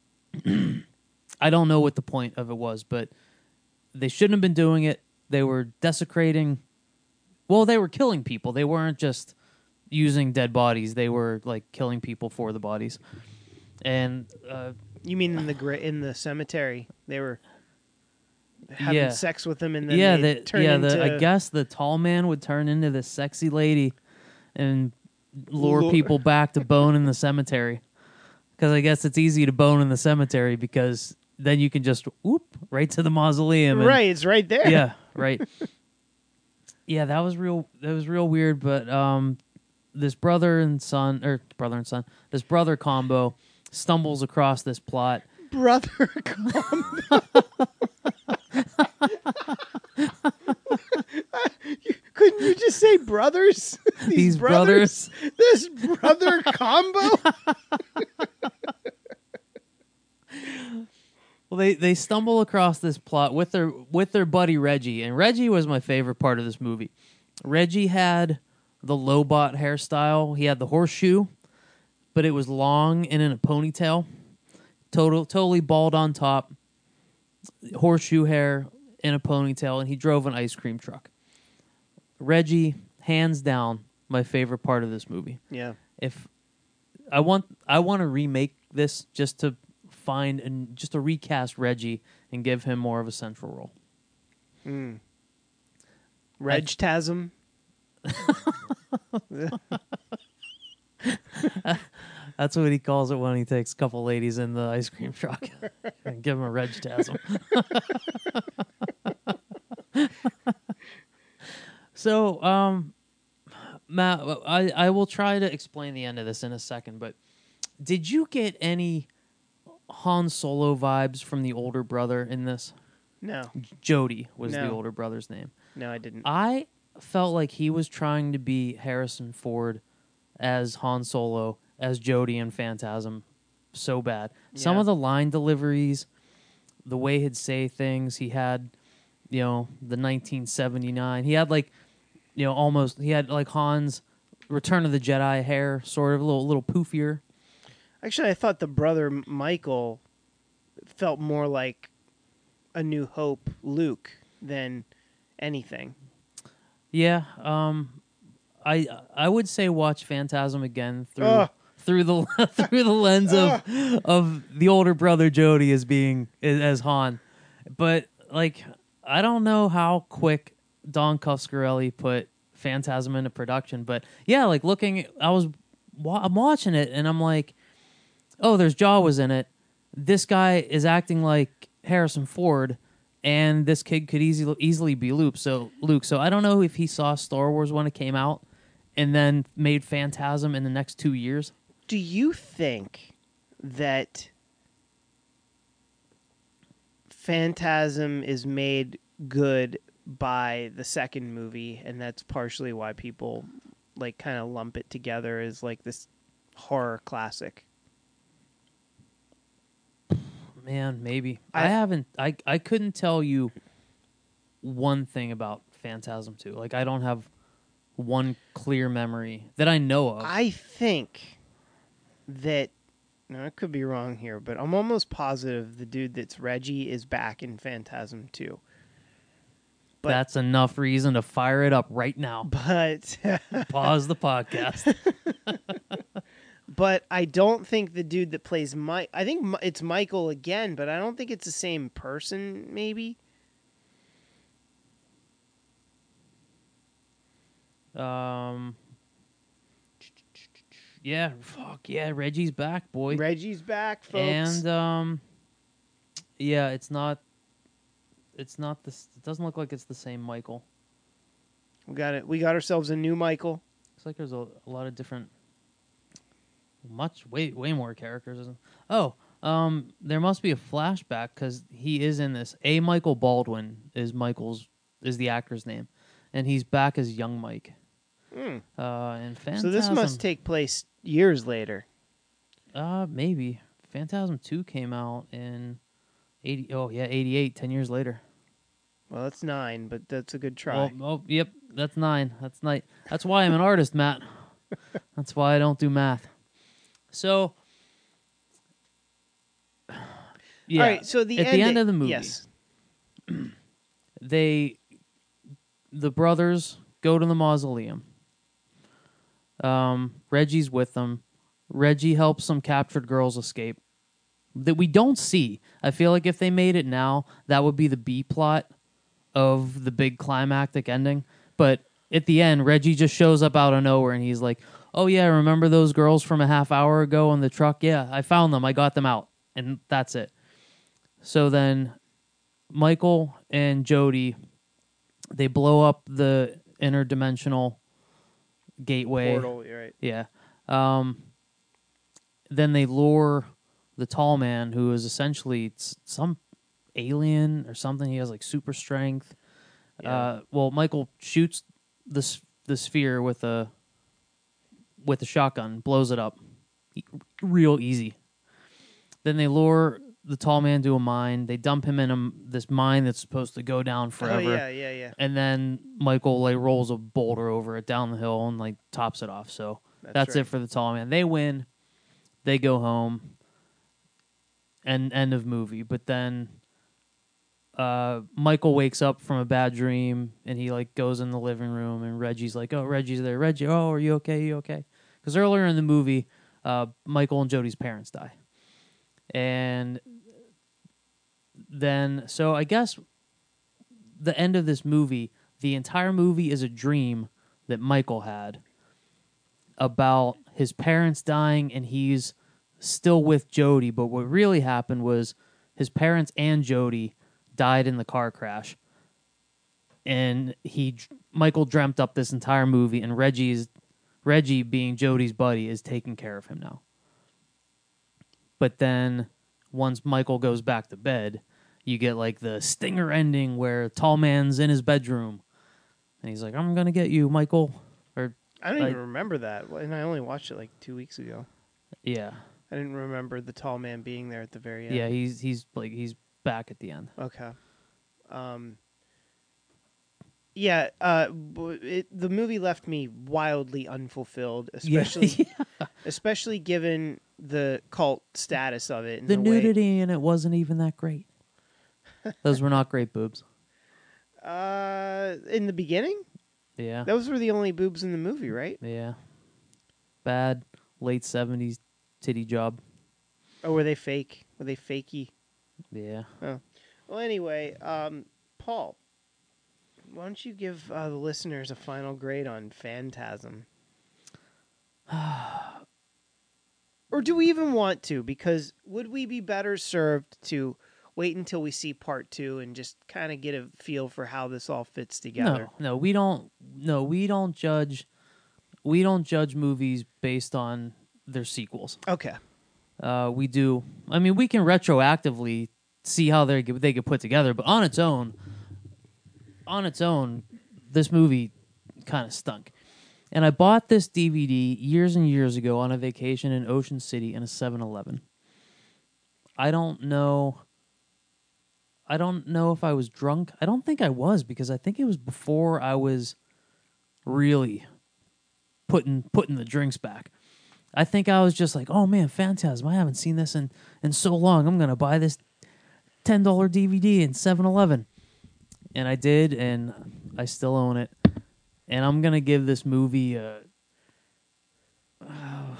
B: I don't know what the point of it was, but they shouldn't have been doing it. They were desecrating. Well, they were killing people. They weren't just using dead bodies. They were like killing people for the bodies. And uh,
C: You mean in the gra- in the cemetery? They were having
B: Yeah.
C: sex with them, and then
B: yeah,
C: they
B: the,
C: turn
B: yeah,
C: into.
B: the, I guess the tall man would turn into this sexy lady and lure
C: Lure-
B: people back to bone in the cemetery. Because I guess it's easy to bone in the cemetery because then you can just whoop right to the mausoleum. And,
C: Right, it's right there.
B: Yeah, right. Yeah, that was real. That was real weird. But um, this brother and son, or brother and son, this brother combo stumbles across this plot.
C: Brother combo. Couldn't you just say brothers?
B: These brothers.
C: This brother combo.
B: Well, they, they stumble across this plot with their with their buddy Reggie, and Reggie was my favorite part of this movie. Reggie had the Lobot hairstyle. He had the horseshoe, but it was long and in a ponytail. Total, totally bald on top, horseshoe hair in a ponytail, and he drove an ice cream truck. Reggie, hands down, my favorite part of this movie.
C: Yeah.
B: If I want, I want to remake this just to find and just to recast Reggie and give him more of a central role.
C: Mm. Regtasm.
B: That's what he calls it when he takes a couple ladies in the ice cream truck and give him a Regtasm. So, um, Matt, I, I will try to explain the end of this in a second, but did you get any Han Solo vibes from the older brother in this?
C: No,
B: Jody was the
C: No.
B: older brother's name.
C: no, I didn't.
B: I felt like he was trying to be Harrison Ford as Han Solo, as Jody and Phantasm so bad. Some
C: Yeah.
B: of the line deliveries, the way he'd say things, he had, you know, the nineteen seventy-nine. He had like, you know, almost, he had like Han's Return of the Jedi hair, sort of a little, little poofier.
C: Actually, I thought the brother Michael felt more like A New Hope Luke than anything.
B: Yeah, um, I I would say watch Phantasm again through
C: Ugh.
B: through the through the lens of of the older brother Jody as being as Han, but like I don't know how quick Don Coscarelli put Phantasm into production, but yeah, like looking, I was wa- I'm watching it and I'm like, oh, there's Jawas in it. This guy is acting like Harrison Ford. And this kid could easily easily be Luke. So Luke. So I don't know if he saw Star Wars when it came out, and then made Phantasm in the next two years.
C: Do you think that Phantasm is made good by the second movie, and that's partially why people like kind of lump it together as like this horror classic?
B: Man, maybe I,
C: I-
B: haven't. I I couldn't tell you one thing about Phantasm two. Like I don't have one clear memory that I know of.
C: I think that, now I could be wrong here, but I'm almost positive the dude that's Reggie is back in Phantasm two. But,
B: That's enough reason to fire it up right now.
C: But
B: Pause the podcast.
C: But I don't think the dude that plays Mike, I think Mi- it's Michael again, but I don't think it's the same person, maybe.
B: Um, yeah, fuck yeah, Reggie's back, boy.
C: Reggie's back, folks.
B: And um, yeah, it's not. It's not this. It doesn't look like it's the same Michael.
C: we got it. We got ourselves a new Michael.
B: Looks like there's a, a lot of different, much way way more characters. Isn't? Oh, um, there must be a flashback because he is in this. A. Michael Baldwin is Michael's is the actor's name, and he's back as young Mike.
C: Mm.
B: Uh, and Phantasm.
C: So this must take place years later.
B: Uh, maybe Phantasm Two came out in eighty. Oh yeah, eighty-eight. Ten years later.
C: Well, that's nine, but that's a good try.
B: Oh, oh, yep, that's nine. That's nine. That's why I'm an artist, Matt. That's why I don't do math. So, yeah.
C: All right. So the
B: at
C: end
B: the end of the movie,
C: yes.
B: they, the brothers go to the mausoleum. Um, Reggie's with them. Reggie helps some captured girls escape that we don't see. I feel like if they made it now, that would be the B plot of the big climactic ending. But at the end, Reggie just shows up out of nowhere and he's like, oh yeah, remember those girls from a half hour ago in the truck? Yeah, I found them. I got them out. And that's it. So then Michael and Jody, they blow up the interdimensional gateway.
C: Portal, you're right.
B: Yeah. Um, then they lure the tall man, who is essentially s- some alien or something. He has like super strength.
C: Yeah.
B: Uh, well, Michael shoots the s- the sphere with a with a shotgun, blows it up, E- real easy. Then they lure the tall man to a mine. They dump him in a, this mine that's supposed to go down forever.
C: Oh yeah, yeah, yeah.
B: And then Michael like rolls a boulder over it down the hill and like tops it off. So
C: That's,
B: that's,
C: right.
B: it for the tall man. They win. They go home. And end of movie. But then uh, Michael wakes up from a bad dream and he like goes in the living room and Reggie's like, "Oh, Reggie's there. Reggie, oh, are you okay? You okay?" Because earlier in the movie, uh, Michael and Jody's parents die. And then, so I guess the end of this movie, the entire movie is a dream that Michael had about his parents dying and he's still with Jody. But what really happened was his parents and Jody died in the car crash. And he, Michael dreamt up this entire movie and Reggie's, Reggie being Jody's buddy is taking care of him now. But then once Michael goes back to bed, you get like the stinger ending where tall man's in his bedroom and he's like, "I'm going to get you, Michael." Or
C: I don't
B: like,
C: even remember that, and I only watched it like two weeks ago.
B: yeah.
C: I didn't remember the tall man being there at the very end.
B: Yeah, he's he's like he's back at the end.
C: Okay. Um. Yeah. Uh. b- It, the movie left me wildly unfulfilled, especially
B: yeah.
C: especially given the cult status of it. And
B: The
C: the way-
B: nudity in it wasn't even that great. Those were not great boobs.
C: Uh, in the beginning,
B: Yeah.
C: those were the only boobs in the movie, right?
B: Yeah. Bad late seventies titty job.
C: Or were they fake? Were they fakey?
B: Yeah.
C: Well, anyway, um, Paul, why don't you give uh, the listeners a final grade on Phantasm? Or do we even want to? Because would we be better served to wait until we see part two and just kind of get a feel for how this all fits together?
B: No, no, we don't no, we don't judge we don't judge movies based on their sequels.
C: Okay.
B: Uh, we do. I mean, we can retroactively see how they they get put together, but on its own, on its own, this movie kind of stunk. And I bought this D V D years and years ago on a vacation in Ocean City in a seven eleven. I don't know. I don't know if I was drunk. I don't think I was because I think it was before I was really putting putting the drinks back. I think I was just like, oh man, Phantasm, I haven't seen this in, in so long. I'm going to buy this ten dollar D V D in seven eleven. And I did, and I still own it. And I'm going to give this movie a, uh,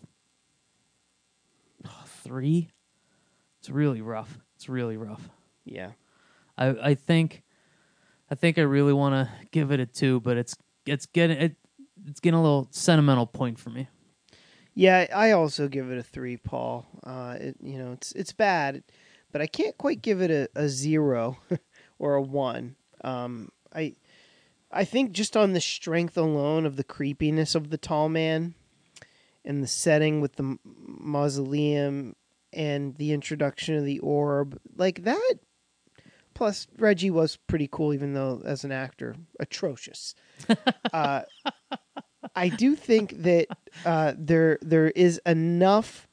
B: three. It's really rough. It's really rough.
C: Yeah.
B: I, I think I think I really want to give it a two, but it's it's getting it, it's getting a little sentimental point for me.
C: Yeah, I also give it a three, Paul. Uh, it, you know, it's it's bad, but I can't quite give it a, a zero or a one. Um, I I think just on the strength alone of the creepiness of the tall man and the setting with the m- mausoleum and the introduction of the orb, like that. Plus, Reggie was pretty cool, even though as an actor, atrocious. uh, I do think that uh, there there is enough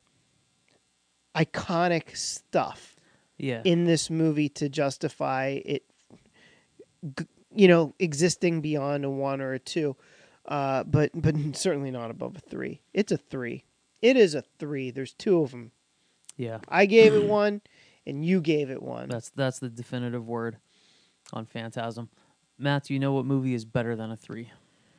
C: iconic stuff
B: Yeah.
C: in this movie to justify it, g- you know, existing beyond a one or a two, uh, but but certainly not above a three. It's a three. It is a three. There's two of them.
B: Yeah.
C: I gave it one, and you gave it one.
B: That's that's the definitive word on Phantasm. Matt, do you know what movie is better than a three?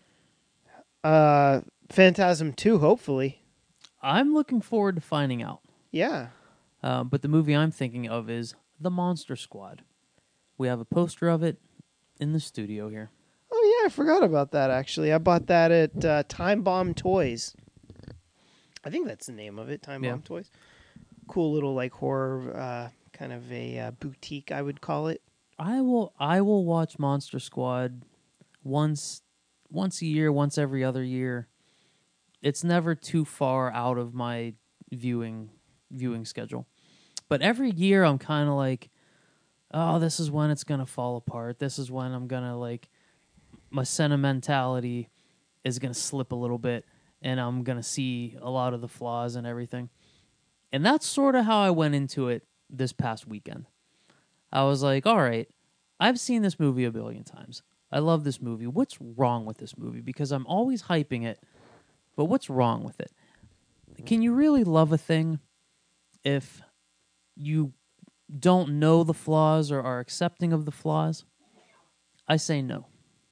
C: Uh, Phantasm two, hopefully.
B: I'm looking forward to finding out.
C: Yeah.
B: Uh, but the movie I'm thinking of is The Monster Squad. We have a poster of it in the studio here.
C: Oh, yeah, I forgot about that, actually. I bought that at uh, Time Bomb Toys. I think that's the name of it, Time
B: Yeah.
C: Bomb Toys. Cool little, like, horror, uh, kind of a uh, boutique, I would call it.
B: I will I will watch Monster Squad once once a year, once every other year. It's never too far out of my viewing viewing schedule. But every year I'm kind of like, oh, this is when it's going to fall apart. This is when I'm going to like my sentimentality is going to slip a little bit and I'm going to see a lot of the flaws and everything. And that's sort of how I went into it this past weekend. I was like, all right, I've seen this movie a billion times. I love this movie. What's wrong with this movie? Because I'm always hyping it, but what's wrong with it? Can you really love a thing if you don't know the flaws or are accepting of the flaws? I say no.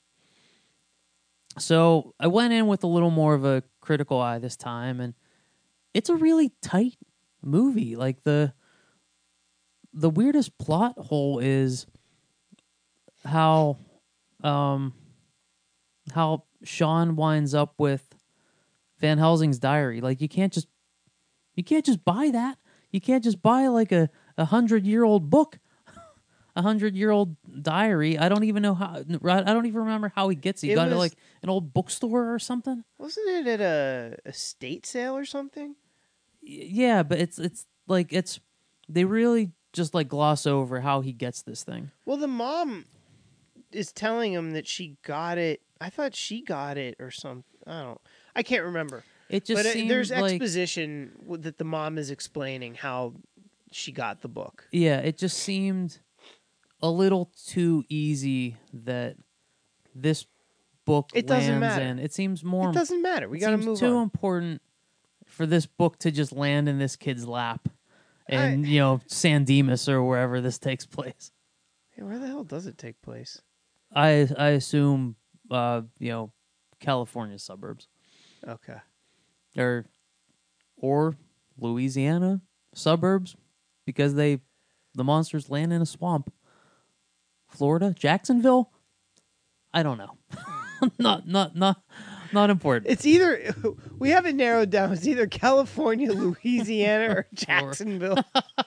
B: So I went in with a little more of a critical eye this time, and it's a really tight movie. Like the the weirdest plot hole is how um how Sean winds up with Van Helsing's diary. Like you can't just you can't just buy that. You can't just buy like a a hundred year old book, a hundred year old diary. I don't even know how. I don't even remember how he gets it. He
C: It
B: got it
C: was-
B: like an old bookstore or something.
C: Wasn't it at a estate sale or something?
B: Y- Yeah, but it's it's like it's they really just like gloss over how he gets this thing.
C: Well, the mom is telling him that she got it. I thought she got it or something. I don't. I can't remember.
B: It just
C: but it,
B: seemed
C: there's
B: like
C: exposition w- that the mom is explaining how she got the book.
B: yeah, it just seemed a little too easy that this book
C: It doesn't
B: lands
C: matter.
B: in. It seems more
C: It doesn't matter. We
B: it
C: got to
B: seems
C: move
B: too
C: on.
B: important for this book to just land in this kid's lap, and
C: I-
B: you know San Dimas or wherever this takes place.
C: Hey, where the hell does it take place?
B: I I assume uh, you know California suburbs
C: Okay.
B: or or Louisiana suburbs because they the monsters land in a swamp. Florida, Jacksonville. I don't know. not not not not important.
C: It's either we have it narrowed down. It's either California, Louisiana, or Jacksonville.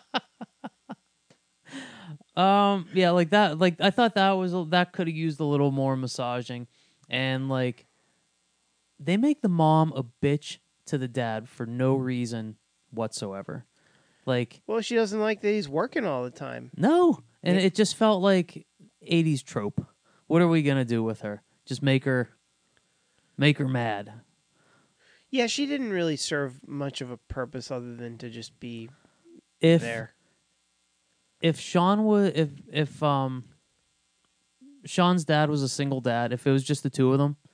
B: Um, yeah, like that. Like I thought that was that could have used a little more massaging, and like they make the mom a bitch to the dad for no reason whatsoever. Like
C: Well, she doesn't like that he's working all the time.
B: no, and it just felt like eighties trope. What are we gonna do with her? Just make her, make her mad.
C: Yeah, she didn't really serve much of a purpose other than to just be
B: If
C: there.
B: if Sean was if if um Sean's dad was a single dad, if it was just the two of them,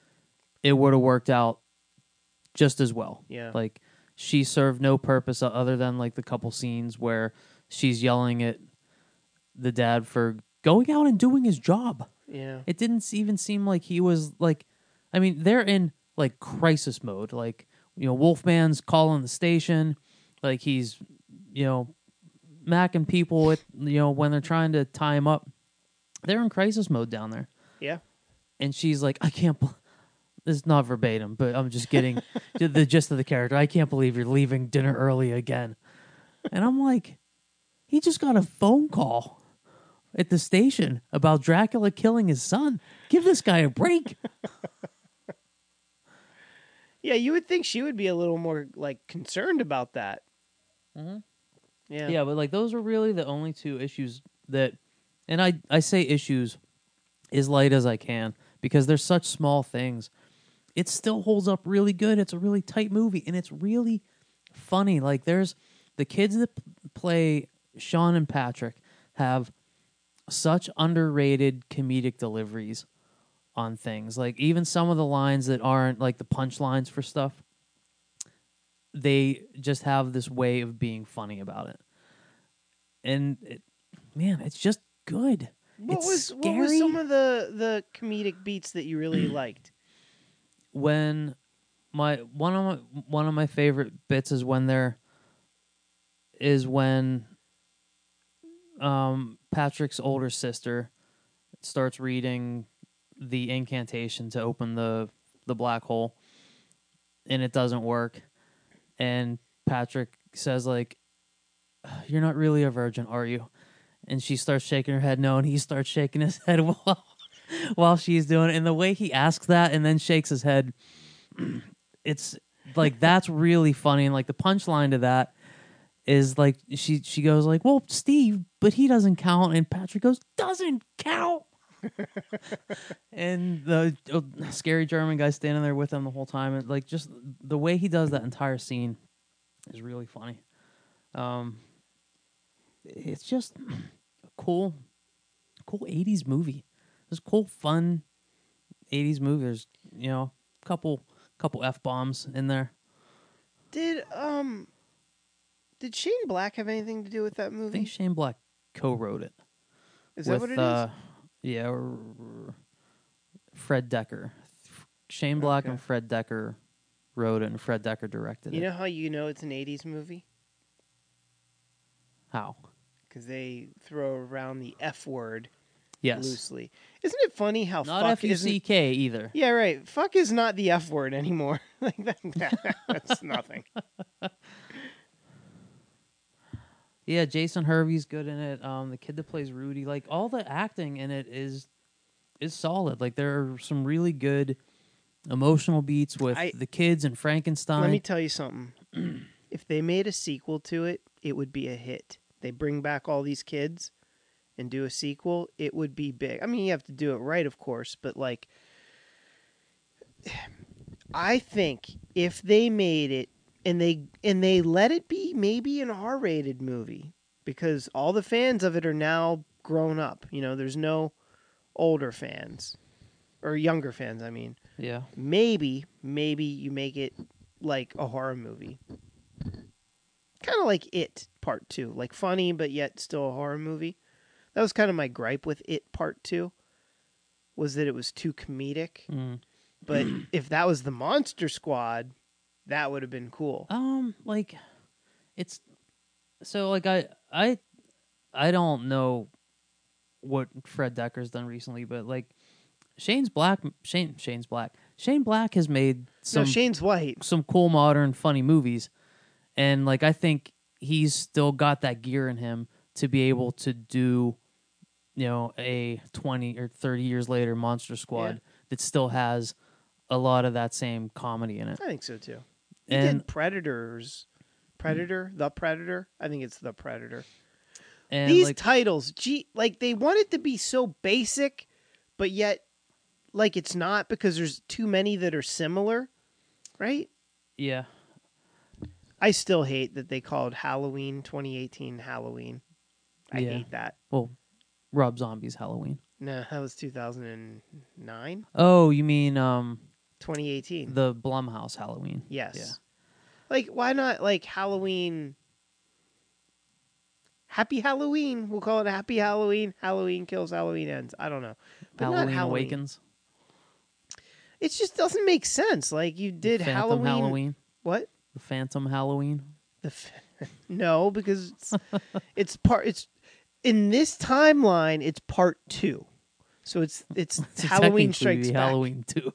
B: it would have worked out just as well.
C: Yeah.
B: Like, she served no purpose other than like the couple scenes where she's yelling at the dad for going out and doing his job.
C: Yeah.
B: It didn't even seem like he was like, I mean, they're in like crisis mode. Like, you know, Wolfman's calling the station. Like, he's, you know, macking people with, you know, when they're trying to tie him up. They're in crisis mode down there.
C: Yeah.
B: And she's like, I can't, bel this is not verbatim, but I'm just getting the gist of the character. I can't believe you're leaving dinner early again. And I'm like, he just got a phone call at the station about Dracula killing his son. Give this guy a break.
C: Yeah, you would think she would be a little more like concerned about that.
B: Mm-hmm.
C: Yeah.
B: Yeah, but like those are really the only two issues that, and I, I say issues as light as I can because they're such small things. It still holds up really good. It's a really tight movie, and it's really funny. Like, there's the kids that p- play Sean and Patrick have such underrated comedic deliveries on things. Like, even some of the lines that aren't like the punchlines for stuff, they just have this way of being funny about it. And it, man, it's just good.
C: What
B: it's
C: was
B: scary.
C: what was some of the the comedic beats that you really liked?
B: When my one of my one of my favorite bits is when they're is when um Patrick's older sister starts reading the incantation to open the the black hole, and it doesn't work, and Patrick says like, "You're not really a virgin, are you?" And she starts shaking her head no, and he starts shaking his head while while she's doing it. And the way he asks that and then shakes his head, it's like, that's really funny. And like the punchline to that is like she she goes like, "Well, Steve, but he doesn't count." And Patrick goes, "Doesn't count." And the uh, scary German guy standing there with him the whole time, and like just the way he does that entire scene is really funny. Um, it's just a cool, cool eighties movie. It's a cool, fun eighties movie. There's, you know, a couple couple F bombs in there.
C: Did um did Shane Black have anything to do with that
B: I
C: movie?
B: think Shane Black co-wrote it.
C: Is
B: with,
C: that what it is?
B: uh, Yeah, r- r- Fred Decker. Shane Black
C: Okay.
B: and Fred Decker wrote it, and Fred Decker directed
C: You
B: it.
C: know how you know it's an eighties movie?
B: How?
C: Because they throw around the F word
B: Yes.
C: loosely. Isn't it funny how
B: Not
C: fuck
B: F U C K either.
C: Yeah, right. Fuck is not the F word anymore. Like that, that's nothing.
B: Yeah, Jason Hervey's good in it. Um, the kid that plays Rudy, like all the acting in it is is solid. Like there are some really good emotional beats with
C: I-
B: the kids and Frankenstein.
C: Let me tell you something. If they made a sequel to it, it would be a hit. They bring back all these kids and do a sequel, it would be big. I mean, you have to do it right, of course, but like I think if they made it and they and they let it be maybe an R-rated movie, because all the fans of it are now grown up. You know, there's no older fans or younger fans, I mean.
B: yeah.
C: Maybe, maybe you make it like a horror movie. Kind of like It Part two. Like funny, but yet still a horror movie. That was kind of my gripe with It Part two, was that it was too comedic.
B: Mm.
C: But if that was the Monster Squad, that would have been cool.
B: Um, like it's so like I I I don't know what Fred Decker's done recently, but like Shane's Black Shane Shane's Black Shane Black has made some
C: No, Shane's White.
B: some cool modern funny movies, and like I think he's still got that gear in him to be able to do, you know, a twenty or thirty years later Monster Squad
C: Yeah.
B: that still has a lot of that same comedy in it.
C: I think so too. He
B: And
C: did Predators. Predator? The Predator? I think it's The Predator.
B: and
C: These
B: like
C: titles, gee, like they want it to be so basic, but yet like it's not, because there's too many that are similar, right?
B: yeah.
C: I still hate that they called Halloween twenty eighteen Halloween. I
B: Yeah.
C: hate that.
B: Well, Rob Zombie's Halloween.
C: No, that was two thousand nine.
B: Oh, you mean um
C: twenty eighteen.
B: The Blumhouse Halloween.
C: Yes.
B: Yeah.
C: Like, why not, like, Halloween... Happy Halloween. We'll call it Happy Halloween. Halloween kills, Halloween ends. I don't know. But
B: Halloween,
C: not Halloween
B: Awakens.
C: It just doesn't make sense. Like, you did
B: Phantom
C: Halloween...
B: Halloween.
C: What?
B: The Phantom Halloween.
C: The f- no, because it's, it's part... It's in this timeline, it's part two. So it's it's
B: To
C: Halloween
B: technically
C: Strikes
B: be
C: Back.
B: Halloween two.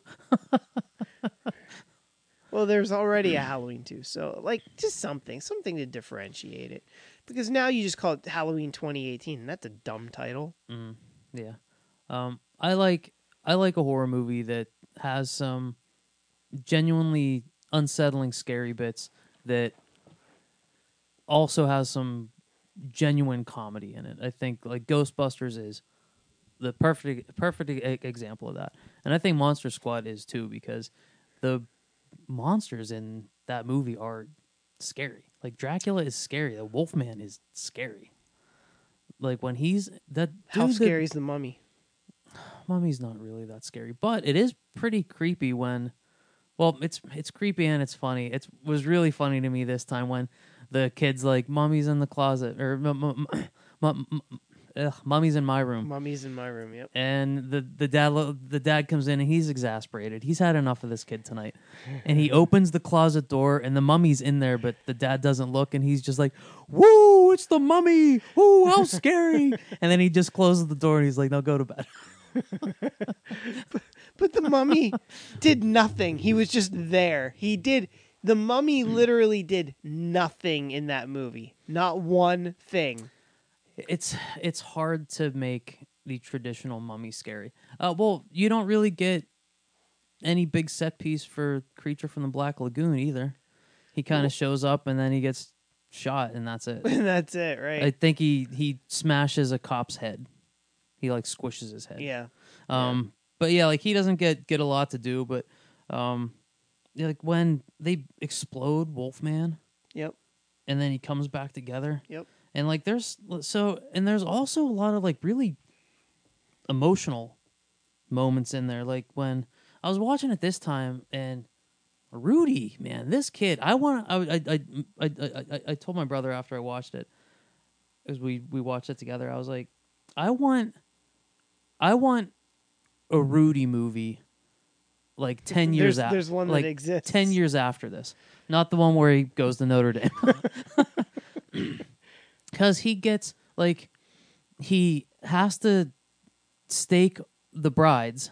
C: Well, there's already a Halloween two, so like just something, something to differentiate it. Because now you just call it Halloween twenty eighteen, and that's a dumb title.
B: Mm, yeah. Um, I like I like a horror movie that has some genuinely unsettling, scary bits that also has some genuine comedy in it. I think like Ghostbusters is the perfect perfect e- example of that, and I think Monster Squad is too, because the monsters in that movie are scary. Like Dracula is scary. The Wolfman is scary. Like when he's that
C: How
B: dude
C: scary is the Mummy?
B: that, Mummy's not really that scary, but it is pretty creepy when. Well, it's it's creepy and it's funny. It was really funny to me this time when the kid's like, "Mummy's in the closet," or m- m- m- m- ugh, "Mummy's in my room."
C: Mummy's in my room. Yep.
B: And the the dad lo- the dad comes in and he's exasperated. He's had enough of this kid tonight, and he opens the closet door and the mummy's in there, but the dad doesn't look, and he's just like, "Woo! It's the mummy! Woo! How scary!" And then he just closes the door and he's like, "Now go to bed."
C: But the Mummy did nothing. He was just there. He did. The Mummy literally did nothing in that movie. Not one thing.
B: It's it's hard to make the traditional mummy scary. Uh, well, you don't really get any big set piece for Creature from the Black Lagoon either. He kind of shows up and then he gets shot and that's it.
C: And that's it, right?
B: I think he, he smashes a cop's head. He like squishes his head.
C: yeah.
B: Um. But yeah, like he doesn't get get a lot to do. But um, yeah, like when they explode Wolfman
C: Yep.
B: and then he comes back together.
C: Yep.
B: And like there's so and there's also a lot of like really emotional moments in there. Like when I was watching it this time and Rudy, man, this kid, I want I I I I I, I told my brother after I watched it, because we we watched it together. I was like, I want I want a Rudy movie like ten years
C: There's,
B: after.
C: there's one
B: like
C: that exists.
B: ten years after this. Not the one where he goes to Notre Dame. Because he gets, like, he has to stake the brides,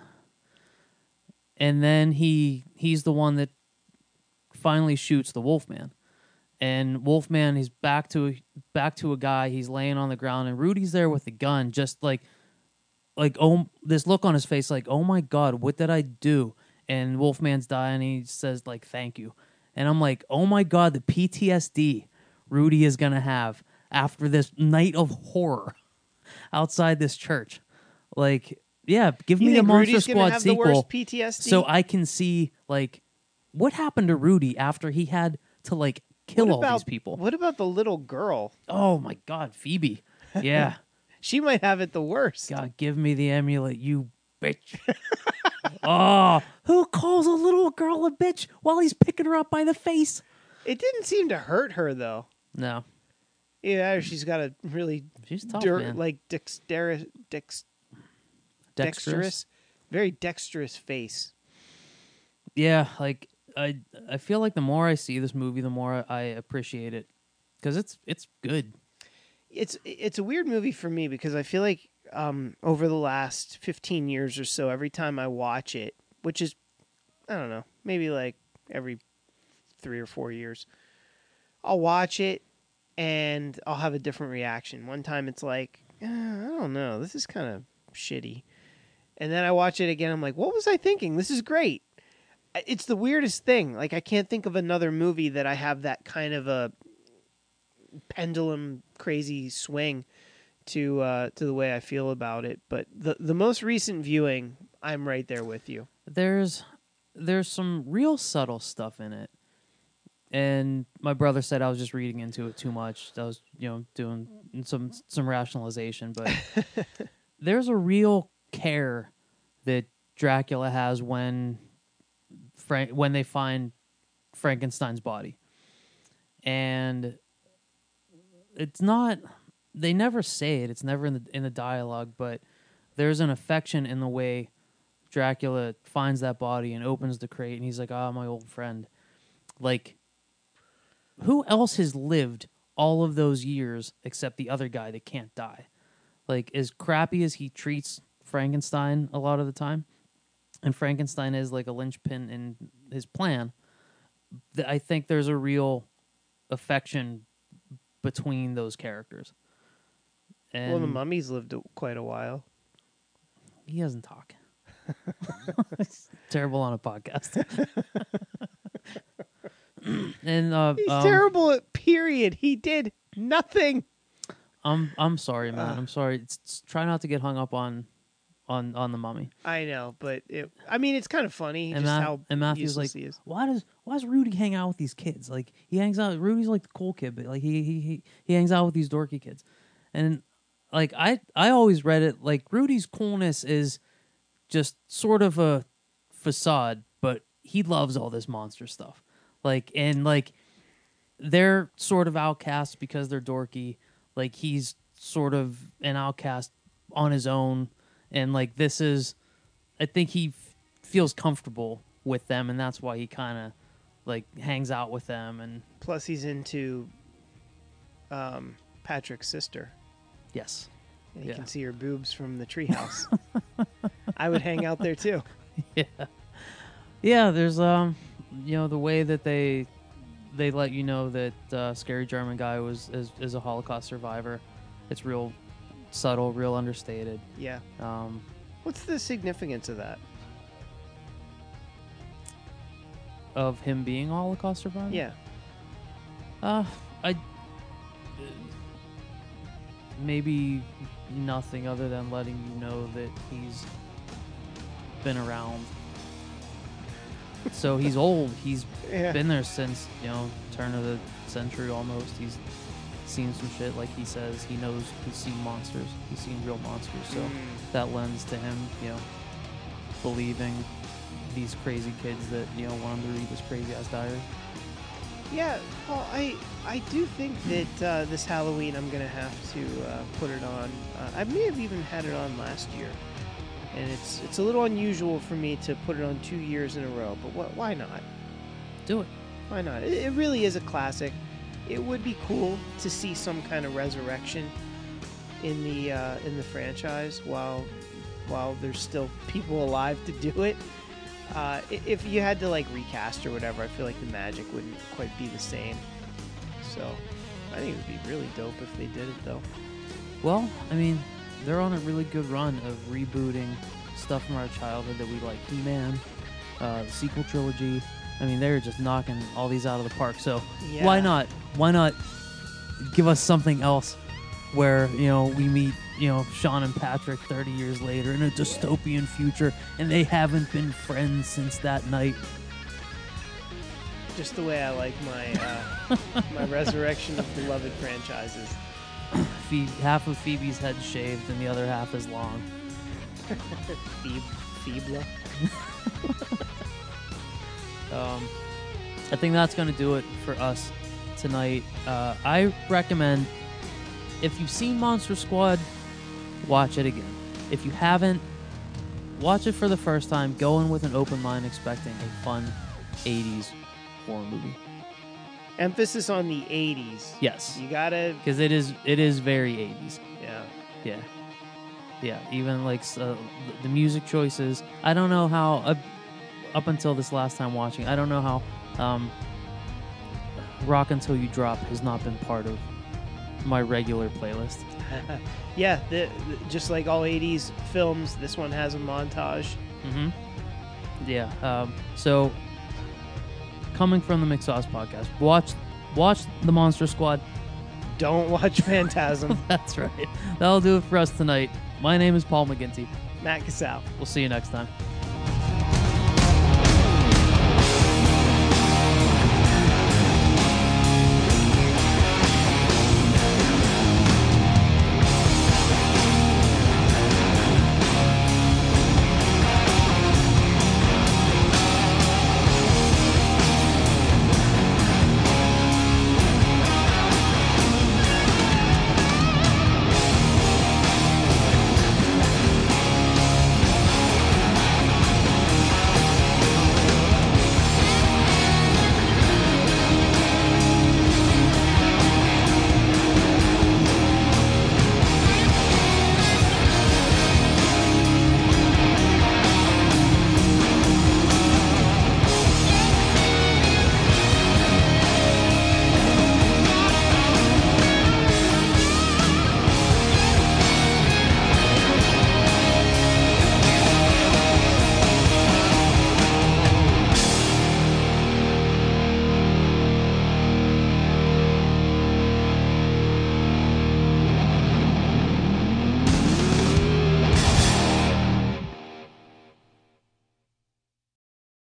B: and then he he's the one that finally shoots the Wolfman. And Wolfman, he's back to a, back to a guy. He's laying on the ground, and Rudy's there with the gun, just like, like oh, this look on his face, like, oh my God, what did I do? And Wolfman's dying, and he says, like, thank you. And I'm like, oh my God, the P T S D Rudy is gonna have after this night of horror outside this church. Like, yeah, give
C: You
B: me the
C: think
B: Monster
C: Rudy's gonna
B: Squad
C: have the
B: sequel
C: worst P T S D?
B: so I can see, like, what happened to Rudy after he had to, like, kill
C: What
B: all
C: about-
B: these people.
C: What about the little girl?
B: Oh my God, Phoebe. Yeah.
C: She might have it the worst.
B: God, give me the amulet, you bitch. Oh, who calls a little girl a bitch while he's picking her up by the face?
C: It didn't seem to hurt her though.
B: No.
C: Yeah, she's got a really
B: She's tough,
C: dir-
B: man.
C: like dexterous, dex- dexterous, very dexterous face.
B: Yeah, like I I feel like the more I see this movie, the more I appreciate it, because it's it's good.
C: It's it's a weird movie for me because I feel like um, over the last fifteen years or so, every time I watch it, which is I don't know, maybe like every three or four years, I'll watch it and I'll have a different reaction. One time it's like, eh, I don't know, this is kind of shitty. And then I watch it again, I'm like, what was I thinking? This is great. It's the weirdest thing. Like, I can't think of another movie that I have that kind of a pendulum crazy swing to uh, to the way I feel about it. But the the most recent viewing, I'm right there with you.
B: There's there's some real subtle stuff in it. And my brother said I was just reading into it too much. I was, you know, doing some some rationalization, but there's a real care that Dracula has when Frank when they find Frankenstein's body. And it's not, they never say it, it's never in the in the dialogue, but there's an affection in the way Dracula finds that body and opens the crate, and he's like, "Ah, oh, my old friend." Like, who else has lived all of those years except the other guy that can't die? Like, as crappy as he treats Frankenstein a lot of the time, and Frankenstein is like a linchpin in his plan, th- I think there's a real affection between those characters. And
C: well, the Mummy's lived a- quite a while.
B: He doesn't talk. It's terrible on a podcast. and uh,
C: He's
B: um,
C: terrible at period. He did nothing.
B: I'm I'm sorry, man.
C: Uh.
B: I'm sorry. It's, it's, try not to get hung up on on on the Mummy.
C: I know, but it, I mean, it's kind of funny
B: And,
C: just
B: Ma-
C: how
B: and Matthew's like,
C: useless he is.
B: why does why does Rudy hang out with these kids? Like, he hangs out. Rudy's like the cool kid, but like he he he, he hangs out with these dorky kids. And like I I always read it like Rudy's coolness is just sort of a facade, but he loves all this monster stuff. Like, and like they're sort of outcasts because they're dorky. Like, he's sort of an outcast on his own, and like this is, I think he f- feels comfortable with them, and that's why he kind of like hangs out with them. And
C: Plus, he's into um, Patrick's sister.
B: yes,
C: And you
B: Yeah.
C: can see her boobs from the treehouse. I would hang out there too.
B: yeah, yeah. There's um, you know, the way that they they let you know that uh, Scary German Guy was is, is a Holocaust survivor. It's real subtle, real understated.
C: Yeah.
B: Um,
C: What's the significance of that?
B: of him being a Holocaust survivor.
C: Yeah.
B: Uh, I maybe nothing other than letting you know that he's been around. So he's old. He's
C: Yeah.
B: been there since, you know, turn of the century almost. He's seen some shit. Like he says, he knows he's seen monsters. He's seen real monsters. So
C: Mm.
B: that lends to him, you know, believing these crazy kids that, you know, want him to read this crazy ass diary.
C: Yeah, Paul, I I do think that uh, this Halloween I'm gonna have to uh, put it on. Uh, I may have even had it on last year, and it's it's a little unusual for me to put it on two years in a row. But wh- why not?
B: Do it.
C: Why not? It, it really is a classic. It would be cool to see some kind of resurrection in the uh, in the franchise while while there's still people alive to do it. Uh, i- if you had to like recast or whatever, I feel like the magic wouldn't quite be the same. So I think it would be really dope if they did it though.
B: Well, I mean, they're on a really good run of rebooting stuff from our childhood that we like. He-Man, uh, the sequel trilogy. I mean, they're just knocking all these out of the park. So
C: Yeah.
B: why not? Why not give us something else where, you know, we meet, you know, Sean and Patrick thirty years later in a dystopian future, and they haven't been friends since that night.
C: Just the way I like my uh, my resurrection of beloved franchises.
B: Phoebe, half of Phoebe's head shaved, and the other half is long.
C: Phoebe, Phoebla.
B: Um, I think that's going to do it for us tonight. Uh, I recommend, if you've seen Monster Squad, watch it again. If you haven't, watch it for the first time. Go in with an open mind, expecting a fun eighties horror movie.
C: Emphasis on the eighties.
B: Yes,
C: You gotta,
B: because it is it is very eighties.
C: yeah.
B: Yeah, yeah. Even like uh, the music choices. I don't know how. Uh, up until this last time watching, I don't know how. Um, Rock Until You Drop has not been part of my regular playlist.
C: Yeah, the, the, just like all eighties films, this one has a montage.
B: Mm-hmm. Yeah. Um, so, coming from the McSauce podcast, watch watch the Monster Squad.
C: Don't watch Phantasm.
B: That's right. That'll do it for us tonight. My name is Paul McGinty.
C: Matt Casal.
B: We'll see you next time.